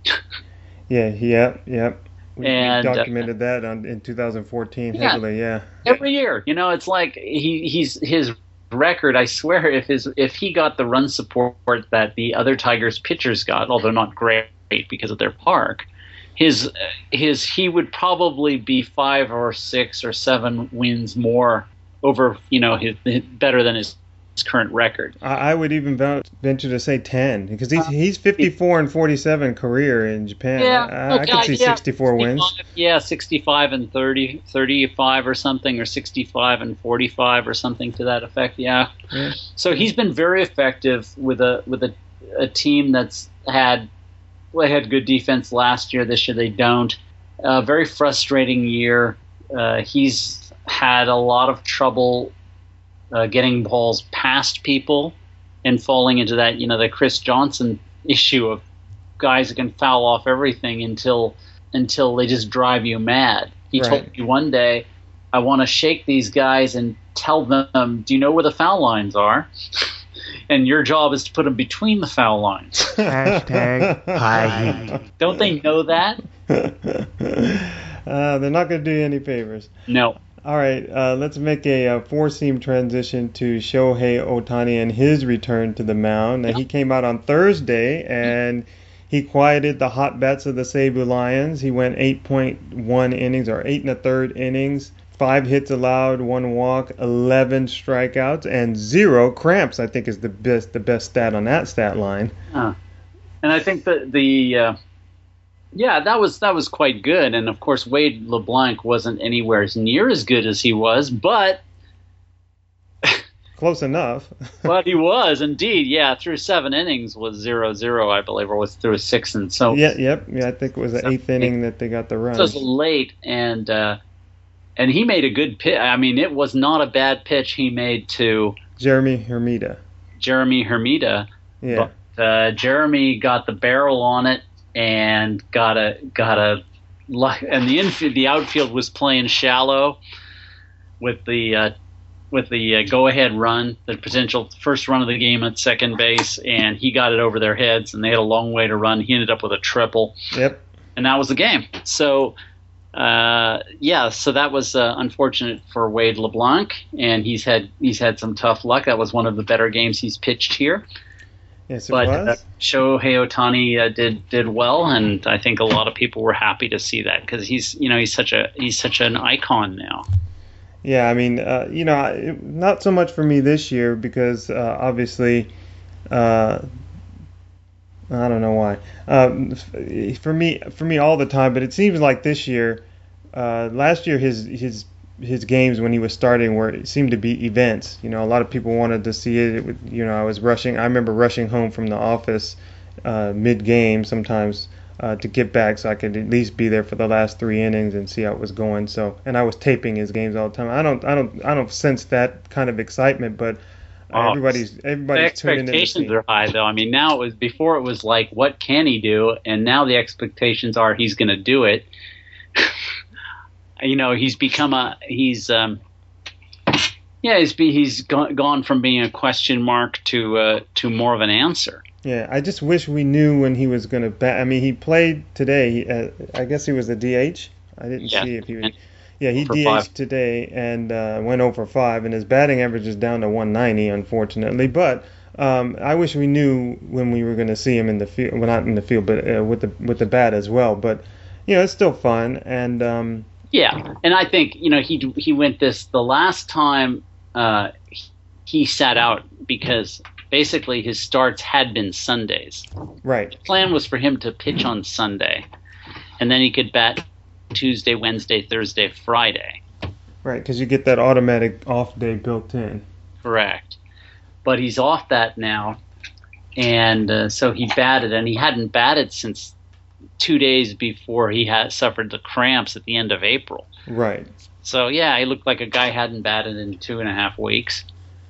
Yep. We documented that in 2014 heavily, Every year, it's like he's his record. I swear, if he got the run support that the other Tigers pitchers got, although not great because of their park, he would probably be 5 or 6 or 7 wins more over, better than his current record. I would even venture to say 10, because he's 54 and 47 career in Japan. I could see 64 wins. 65 and 30, 35 or something, or 65 and 45 or something to that effect. Yeah. So he's been very effective with a team that's had good defense last year. This year they don't. Very frustrating year. He's had a lot of trouble getting balls past people and falling into that, the Chris Johnson issue of guys that can foul off everything until they just drive you mad. He told me one day, I want to shake these guys and tell them, do you know where the foul lines are? And your job is to put them between the foul lines. Hashtag high heat. Don't they know that? They're not going to do you any favors. No. All right, let's make a four-seam transition to Shohei Ohtani and his return to the mound. Now, he came out on Thursday, and he quieted the hot bats of the Seibu Lions. He went 8.1 innings, or 8 1/3 innings, 5 hits allowed, 1 walk, 11 strikeouts, and 0 cramps. I think is the best stat on that stat line. And I think that that was quite good. And of course, Wade LeBlanc wasn't anywhere near as good as he was, but close enough. But he was indeed, yeah. Through 7 innings was 0-0, I believe, or was through 6, and so Yeah, I think it was the 8th inning that they got the run. So it was late, and he made a good pitch. I mean, it was not a bad pitch he made to Jeremy Hermida. Yeah. But Jeremy got the barrel on it and got a and the outfield was playing shallow with the go-ahead run, the potential first run of the game at second base, and he got it over their heads, and they had a long way to run. He ended up with a triple. Yep. And that was the game. So, so that was unfortunate for Wade LeBlanc, and he's had some tough luck. That was one of the better games he's pitched here. Yes, it was. Shohei Ohtani did well, and I think a lot of people were happy to see that because he's such an icon now. Yeah, I mean, not so much for me this year because obviously, I don't know why. For me all the time, but it seems like this year, last year his games when he was starting it seemed to be events. A lot of people wanted to see it. I was rushing. I remember rushing home from the office mid-game sometimes. To get back so I could at least be there for the last 3 innings and see how it was going. So, and I was taping his games all the time. I don't sense that kind of excitement, but everybody's the tuning in. Expectations are high though. I mean, before it was like, what can he do? And now the expectations are he's going to do it. He's become he's gone from being a question mark to more of an answer. Yeah, I just wish we knew when he was going to bat. I mean, he played today. I guess he was a DH. I didn't see if he was. Yeah, he DH'd today and went 0 for 5, and his batting average is down to 190, unfortunately. But I wish we knew when we were going to see him in the field. Well, not in the field, but with the bat as well. But it's still fun. And and I think he went the last time he sat out because. Basically, his starts had been Sundays. Right. The plan was for him to pitch on Sunday, and then he could bat Tuesday, Wednesday, Thursday, Friday. Right, because you get that automatic off day built in. Correct. But he's off that now, and so he batted, and he hadn't batted since 2 days before he had suffered the cramps at the end of April. Right. So, he looked like a guy hadn't batted in 2.5 weeks.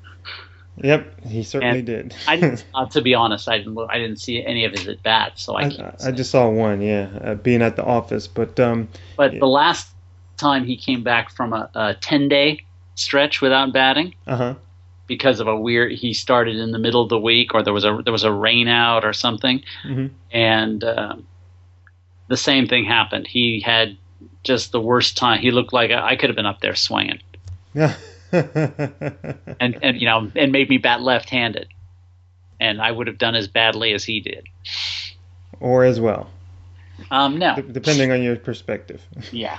Yep, he certainly did. To be honest, I didn't see any of his at bats, so I can't. I just saw one, being at the office, but the last time he came back from a 10-day stretch without batting, because of he started in the middle of the week, or there was a rain out or something, and the same thing happened. He had just the worst time. He looked like I could have been up there swinging. Yeah. and made me bat left-handed, and I would have done as badly as he did, or as well. No, depending on your perspective. Yeah,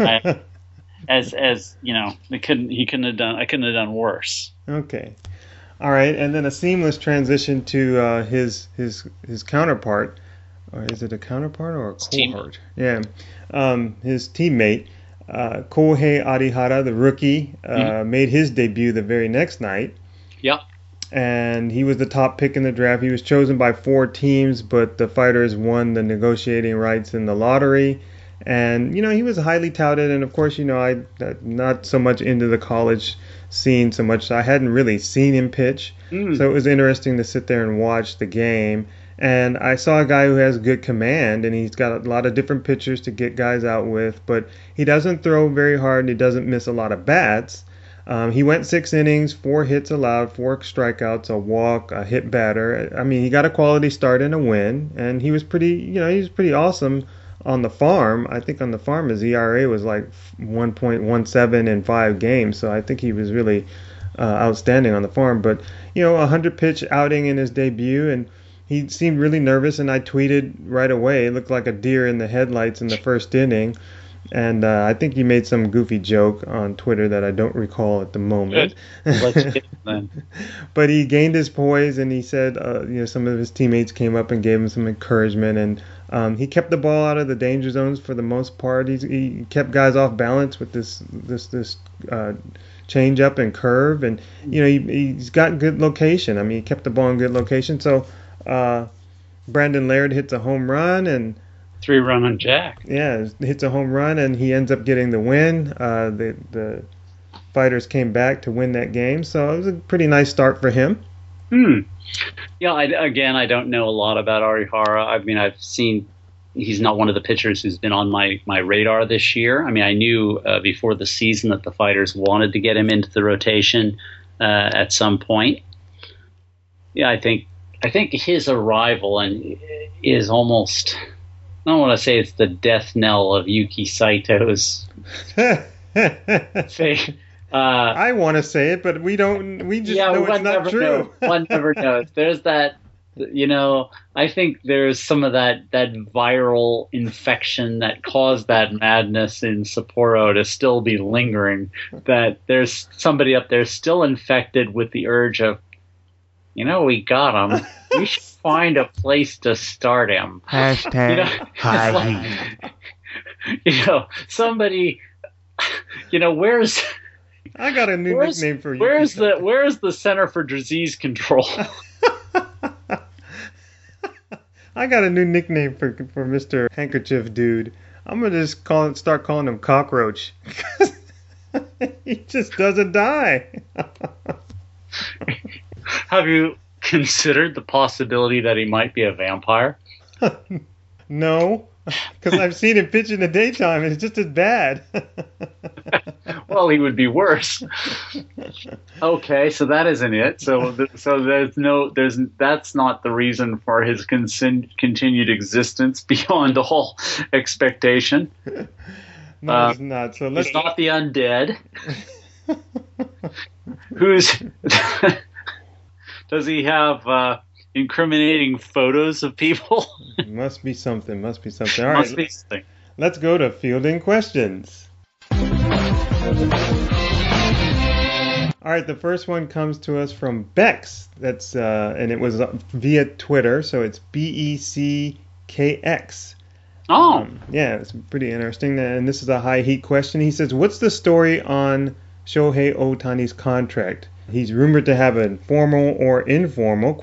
as he couldn't have done. I couldn't have done worse. Okay, all right, and then a seamless transition to his counterpart, or is it a counterpart or a cohort? Yeah, his teammate. Kohei Arihara, the rookie, made his debut the very next night. Yep. And he was the top pick in the draft. He was chosen by 4 teams, but the Fighters won the negotiating rights in the lottery. And, he was highly touted. And, of course, I'm not so much into the college scene so much. So I hadn't really seen him pitch. So it was interesting to sit there and watch the game. And I saw a guy who has good command, and he's got a lot of different pitchers to get guys out with, but he doesn't throw very hard, and he doesn't miss a lot of bats. He went 6 innings, 4 hits allowed, 4 strikeouts, a walk, a hit batter. I mean, he got a quality start and a win, and he was pretty awesome on the farm. I think on the farm his ERA was like 1.17 in 5 games, so I think he was really outstanding on the farm. But, a 100-pitch outing in his debut, and he seemed really nervous, and I tweeted right away. It looked like a deer in the headlights in the first inning. And I think he made some goofy joke on Twitter that I don't recall at the moment. But he gained his poise, and he said, some of his teammates came up and gave him some encouragement. And he kept the ball out of the danger zones for the most part. He kept guys off balance with this change up and curve, and he's got good location. I mean, he kept the ball in good location. So Brandon Laird hits a home run and 3-run on Jack. Yeah, hits a home run and he ends up getting the win. The Fighters came back to win that game, so it was a pretty nice start for him. Yeah, I don't know a lot about Arihara. I mean, I've seen he's not one of the pitchers who's been on my radar this year. I mean, I knew before the season that the Fighters wanted to get him into the rotation at some point. Yeah, I think his arrival is almost, I don't want to say it's the death knell of Yuki Saito's fate. I want to say it, but we don't. We just know it's not true. One never knows. There's that. I think there's some of that viral infection that caused that madness in Sapporo to still be lingering. That there's somebody up there still infected with the urge of, we got him. We should find a place to start him. Hashtag high heat. Somebody. Where's. I got a new nickname for you. Where's the Center for Disease Control? I got a new nickname for Mr. Handkerchief Dude. I'm gonna just start calling him Cockroach. He just doesn't die. Have you considered the possibility that he might be a vampire? No, because I've seen him pitch in the daytime, and it's just as bad. Well, he would be worse. Okay, so that isn't it. So that's not the reason for his continued existence beyond all expectation. No, it's not. So it's not the undead. Does he have incriminating photos of people? Must be something. All right, must be something. Let's go to fielding questions. All right, the first one comes to us from Bex. That's and it was via Twitter, so it's BECKX. Oh, yeah, it's pretty interesting. And this is a high heat question. He says, "What's the story on Shohei Ohtani's contract? He's rumored to have a formal or informal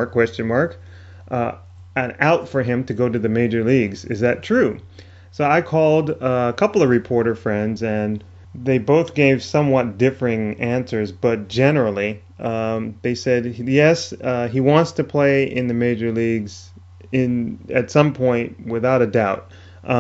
an out for him to go to the major leagues. Is that true?" So I called a couple of reporter friends, and they both gave somewhat differing answers, but generally they said yes, he wants to play in the major leagues at some point, without a doubt.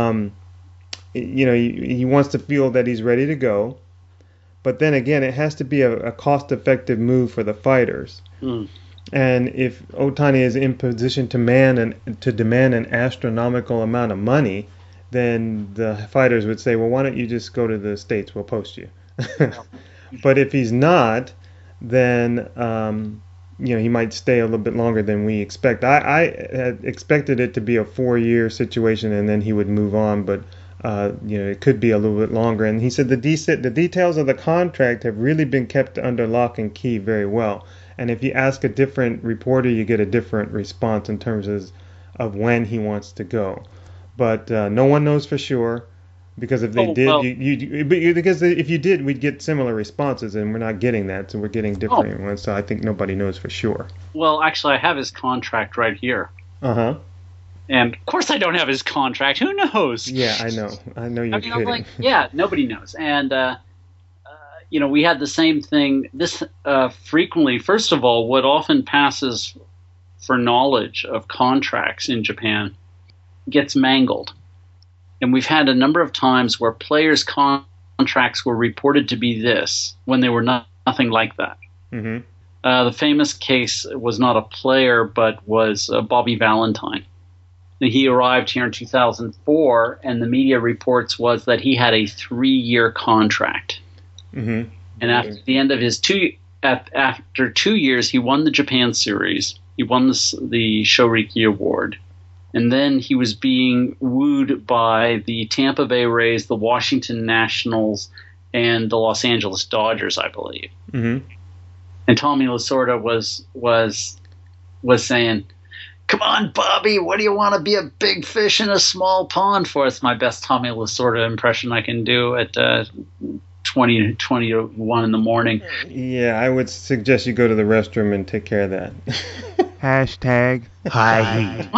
He wants to feel that he's ready to go, but then again, it has to be a cost-effective move for the Fighters. And if Ohtani is in position to demand an astronomical amount of money, then the Fighters would say, well, why don't you just go to the States? We'll post you. But if he's not, then he might stay a little bit longer than we expect. I had expected it to be a 4-year situation and then he would move on, but it could be a little bit longer. And he said the details of the contract have really been kept under lock and key very well. And if you ask a different reporter, you get a different response in terms of when he wants to go. But no one knows for sure, because if they because if you did, we'd get similar responses, and we're not getting that, so we're getting different ones. So I think nobody knows for sure. Well, actually, I have his contract right here. Uh-huh. And of course, I don't have his contract. Who knows? Yeah, I know you're kidding. Nobody knows. And we had the same thing. This frequently, first of all, what often passes for knowledge of contracts in Japan gets mangled. And we've had a number of times where players' contracts were reported to be this when they were nothing like that. Mm-hmm. The famous case was not a player, but was Bobby Valentine. He arrived here in 2004, and the media reports was that he had a 3-year contract. Mm-hmm. And after the end of his after 2 years, he won the Japan Series. He won the Shoriki Award. And then he was being wooed by the Tampa Bay Rays, the Washington Nationals, and the Los Angeles Dodgers, I believe. Mm-hmm. And Tommy Lasorda was saying, "Come on, Bobby, what do you want to be a big fish in a small pond for?" It's my best Tommy Lasorda impression I can do at 20 20 to 1 in the morning. Yeah, I would suggest you go to the restroom and take care of that. Hashtag high heat.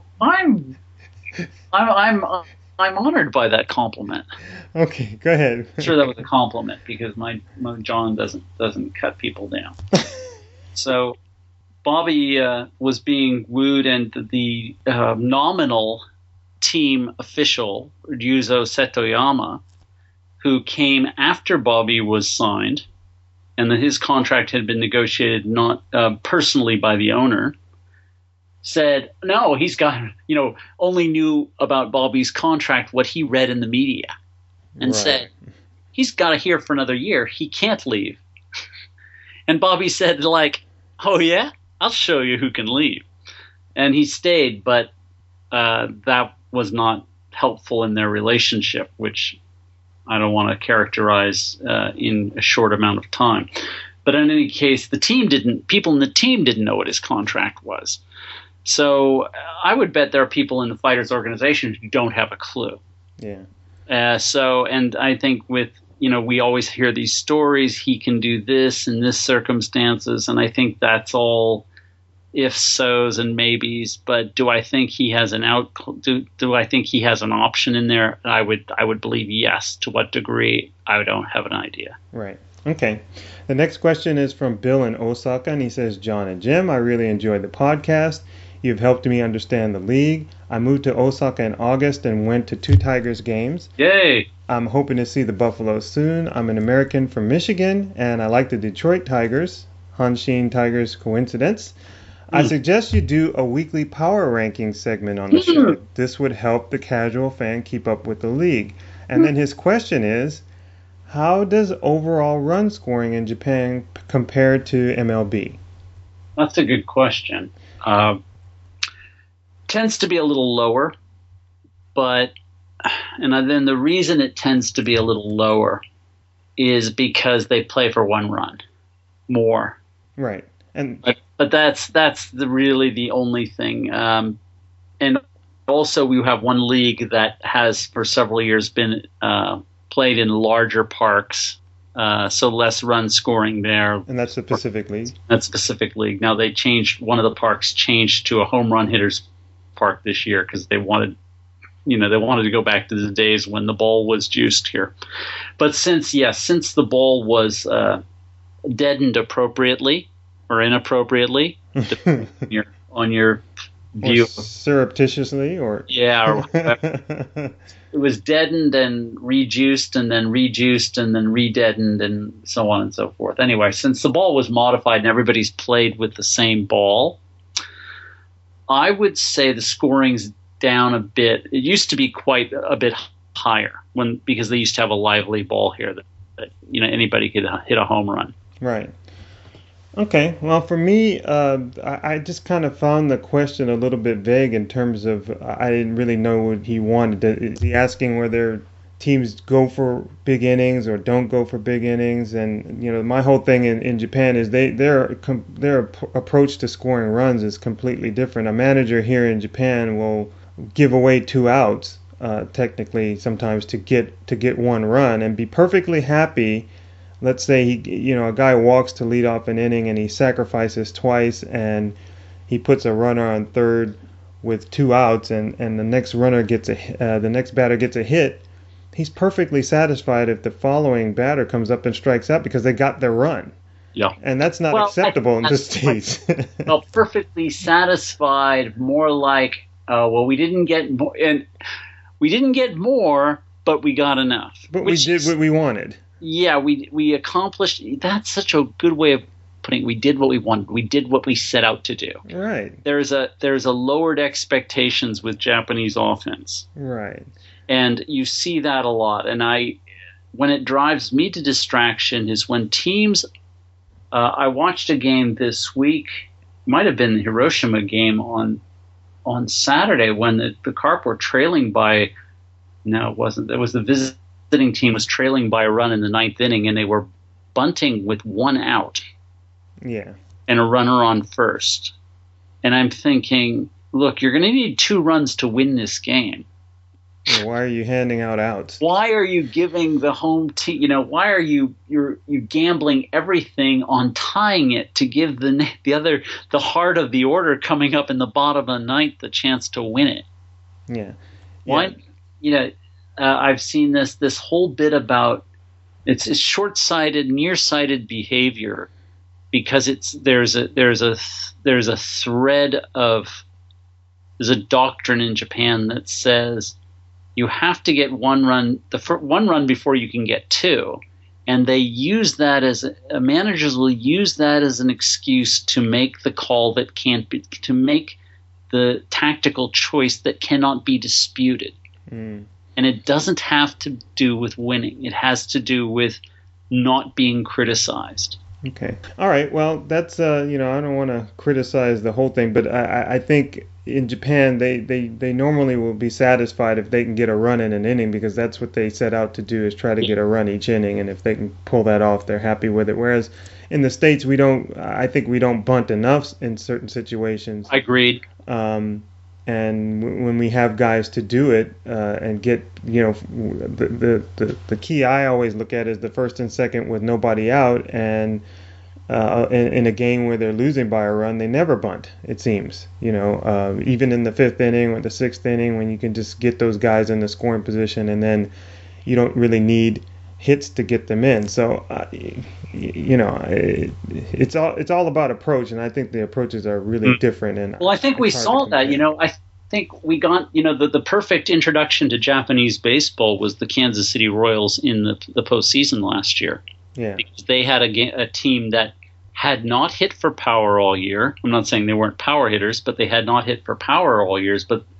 I'm honored by that compliment. Okay, go ahead. I'm sure that was a compliment because my John doesn't cut people down. So Bobby was being wooed, and the nominal team official, Ryuzo Setoyama, who came after Bobby was signed, and that his contract had been negotiated not personally by the owner, said, no, he's got, only knew about Bobby's contract what he read in the media, and said, he's got to here for another year. He can't leave. And Bobby said, oh, yeah? I'll show you who can leave. And he stayed, but that was not helpful in their relationship, which I don't want to characterize in a short amount of time. But in any case, people in the team didn't know what his contract was. So I would bet there are people in the fighters organization who don't have a clue. Yeah. And I think with, we always hear these stories, he can do this in this circumstances, and I think that's all if-sos and maybes. But do I think he has do I think he has an option in there? I would believe yes. To what degree, I don't have an idea. Right. Okay. The next question is from Bill in Osaka, and he says, John and Jim, I really enjoyed the podcast. You've helped me understand the league. I moved to Osaka in August and went to 2 Tigers games. Yay! I'm hoping to see the Buffaloes soon. I'm an American from Michigan, and I like the Detroit Tigers. Hanshin Tigers coincidence. I suggest you do a weekly power ranking segment on the show. This would help the casual fan keep up with the league. And then his question is, how does overall run scoring in Japan compare to MLB? That's a good question. Tends to be a little lower, and then the reason it tends to be a little lower is because they play for 1 run more. Right. But that's really the only thing. And also we have one league that has for several years been played in larger parks, so less run scoring there. And that's the Pacific League? That's the Pacific League. Now one of the parks changed to a home run hitters park this year because they wanted to go back to the days when the ball was juiced here. But since the ball was deadened appropriately or inappropriately, on your view, or surreptitiously, or it was deadened and rejuiced and then rejuiced and then redeadened and so on and so forth. Anyway, since the ball was modified and everybody's played with the same ball, I would say the scoring's down a bit. It used to be quite a bit higher because they used to have a lively ball here that anybody could hit a home run. Right. Okay. Well, for me, I just kind of found the question a little bit vague in terms of I didn't really know what he wanted. Is he asking whether teams go for big innings or don't go for big innings? And my whole thing in Japan is their approach to scoring runs is completely different. A manager here in Japan will give away 2 outs, technically sometimes to get 1 run and be perfectly happy. Let's say a guy walks to lead off an inning and he sacrifices twice and he puts a runner on third with 2 outs and the next the next batter gets a hit. He's perfectly satisfied if the following batter comes up and strikes out because they got their run. Yeah. And that's not acceptable in the States. Well, perfectly satisfied, more like, we didn't get more, and we didn't get more, but we got enough. But we did what we wanted. Yeah, we accomplished. That's such a good way of putting it. We did what we wanted. We did what we set out to do. Right. There's a lowered expectations with Japanese offense. Right. And you see that a lot. And when it drives me to distraction is when teams. I watched a game this week. Might have been the Hiroshima game on Saturday when the Carp were trailing by. No, it wasn't. It was the visiting team was trailing by a run in the 9th inning, and they were bunting with 1 out. Yeah. And a runner on first. And I'm thinking, look, you're going to need 2 runs to win this game. Why are you handing out outs? Why are you giving the home team? Why are you gambling everything on tying it to give the heart of the order coming up in the bottom of the ninth the chance to win it? Yeah. Why? I've seen this whole bit about it's short-sighted, nearsighted behavior because there's a doctrine in Japan that says you have to get one run before you can get two, and they use that managers will use that as an excuse to make the call that can't be, to make the tactical choice that cannot be disputed. And it doesn't have to do with winning. It has to do with not being criticized. Okay. All right. Well, that's I don't want to criticize the whole thing, but I think in Japan they normally will be satisfied if they can get a run in an inning, because that's what they set out to do, is try to get a run each inning, and if they can pull that off, they're happy with it. Whereas in the States, I think we don't bunt enough in certain situations. Agreed. And when we have guys to do it and get, the key I always look at is the first and second with nobody out, and in a game where they're losing by a run, they never bunt, it seems. Even in the fifth inning or the sixth inning, when you can just get those guys in the scoring position, and then you don't really need hits to get them in. So, it's all about approach, and I think the approaches are really different. And I think we saw that. I think we got the perfect introduction to Japanese baseball was the Kansas City Royals in the postseason last year. Yeah, because they had a team that had not hit for power all year. I'm not saying they weren't power hitters, but they had not hit for power all years.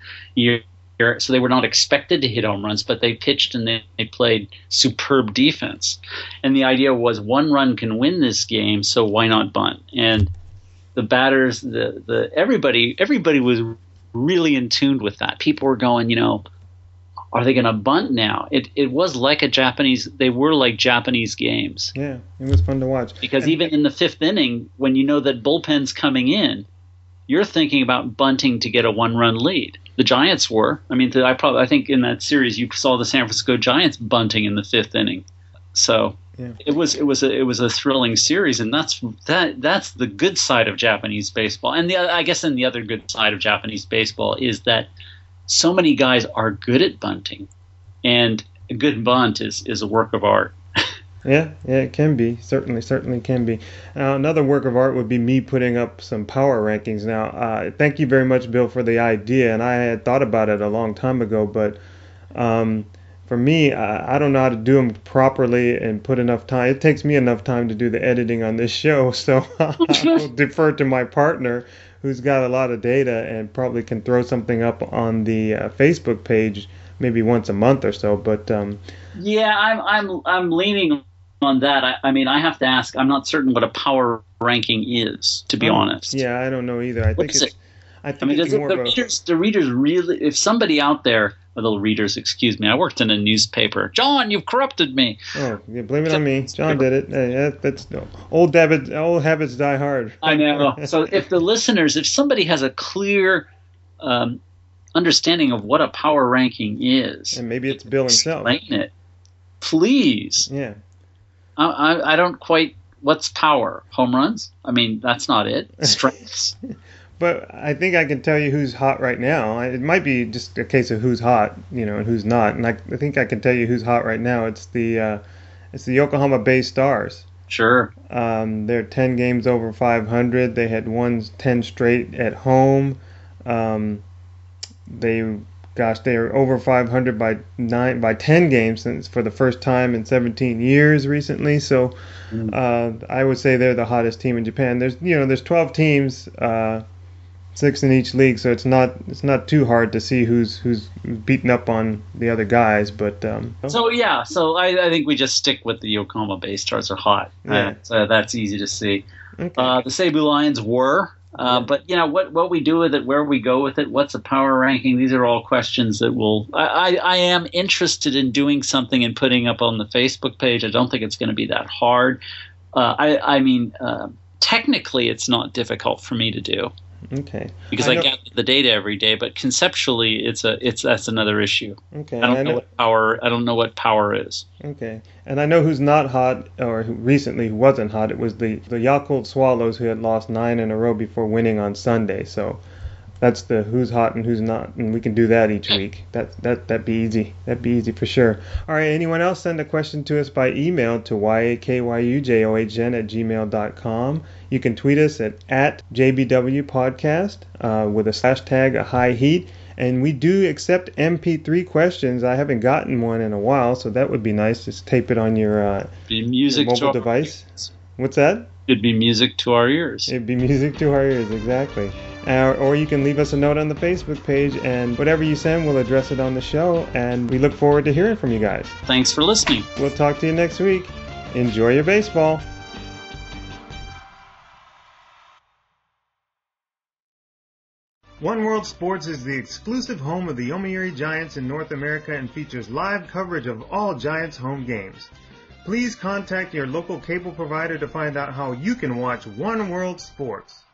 So they were not expected to hit home runs, but they pitched and they played superb defense. And the idea was one run can win this game, so why not bunt? And the batters, everybody was really in tune with that. People were going, are they going to bunt now? It was like they were like Japanese games. Yeah, it was fun to watch. Because even in the fifth inning, when you know that bullpen's coming in, you're thinking about bunting to get a one-run lead. The Giants were. I mean, I think in that series you saw the San Francisco Giants bunting in the fifth inning. So yeah. It was a thrilling series, and that's the good side of Japanese baseball. And I guess the other good side of Japanese baseball is that so many guys are good at bunting, and a good bunt is a work of art. Yeah, it can be. Certainly can be. Another work of art would be me putting up some power rankings. Now, thank you very much, Bill, for the idea, and I had thought about it a long time ago, but for me, I don't know how to do them properly and put enough time. It takes me enough time to do the editing on this show, so I'll defer to my partner, who's got a lot of data and probably can throw something up on the Facebook page maybe once a month or so. But yeah, I'm leaning on that. I mean, I have to ask. I'm not certain what a power ranking is, to be honest. Yeah, I don't know either. I think the readers really, if somebody out there, or the readers, excuse me, I worked in a newspaper. John, you've corrupted me. Oh, yeah, blame it on me. John did it. That's old habits die hard. I know. So if somebody has a clear understanding of what a power ranking is, and maybe it's Bill himself, explain it, please. Yeah. I don't quite. What's power? Home runs? I mean, that's not it. Strengths. But I think I can tell you who's hot right now. It might be just a case of who's hot, and who's not. And I think I can tell you who's hot right now. It's the Yokohama Bay Stars. Sure. They're 10 games over 500. They had won 10 straight at home. They are over 500 by 10 games since for the first time in 17 years recently. So I would say they're the hottest team in Japan. There's 12 teams. 6 in each league, so it's not too hard to see who's beating up on the other guys. But so I think we just stick with the Yokohama Bay Stars are hot. Yeah. So that's easy to see. Okay. The Seibu Lions were, but what we do with it, where we go with it, what's a power ranking? These are all questions that I am interested in doing something and putting up on the Facebook page. I don't think it's going to be that hard. Technically, it's not difficult for me to do. Okay. Because I gather the data every day, but conceptually, that's another issue. Okay. I don't know what power is. Okay. And I know who's not hot, or who recently wasn't hot. It was the Yakult Swallows, who had lost 9 in a row before winning on Sunday. So that's the who's hot and who's not, and we can do that each week. That'd be easy. That'd be easy for sure. All right. Anyone else, send a question to us by email to yakyujohn@gmail.com. You can tweet us at JBW Podcast with a hashtag high heat. And we do accept MP3 questions. I haven't gotten one in a while, so that would be nice. Just tape it on your mobile device. What's that? It'd be music to our ears. It'd be music to our ears, exactly. Or you can leave us a note on the Facebook page, and whatever you send, we'll address it on the show. And we look forward to hearing from you guys. Thanks for listening. We'll talk to you next week. Enjoy your baseball. One World Sports is the exclusive home of the Yomiuri Giants in North America and features live coverage of all Giants home games. Please contact your local cable provider to find out how you can watch One World Sports.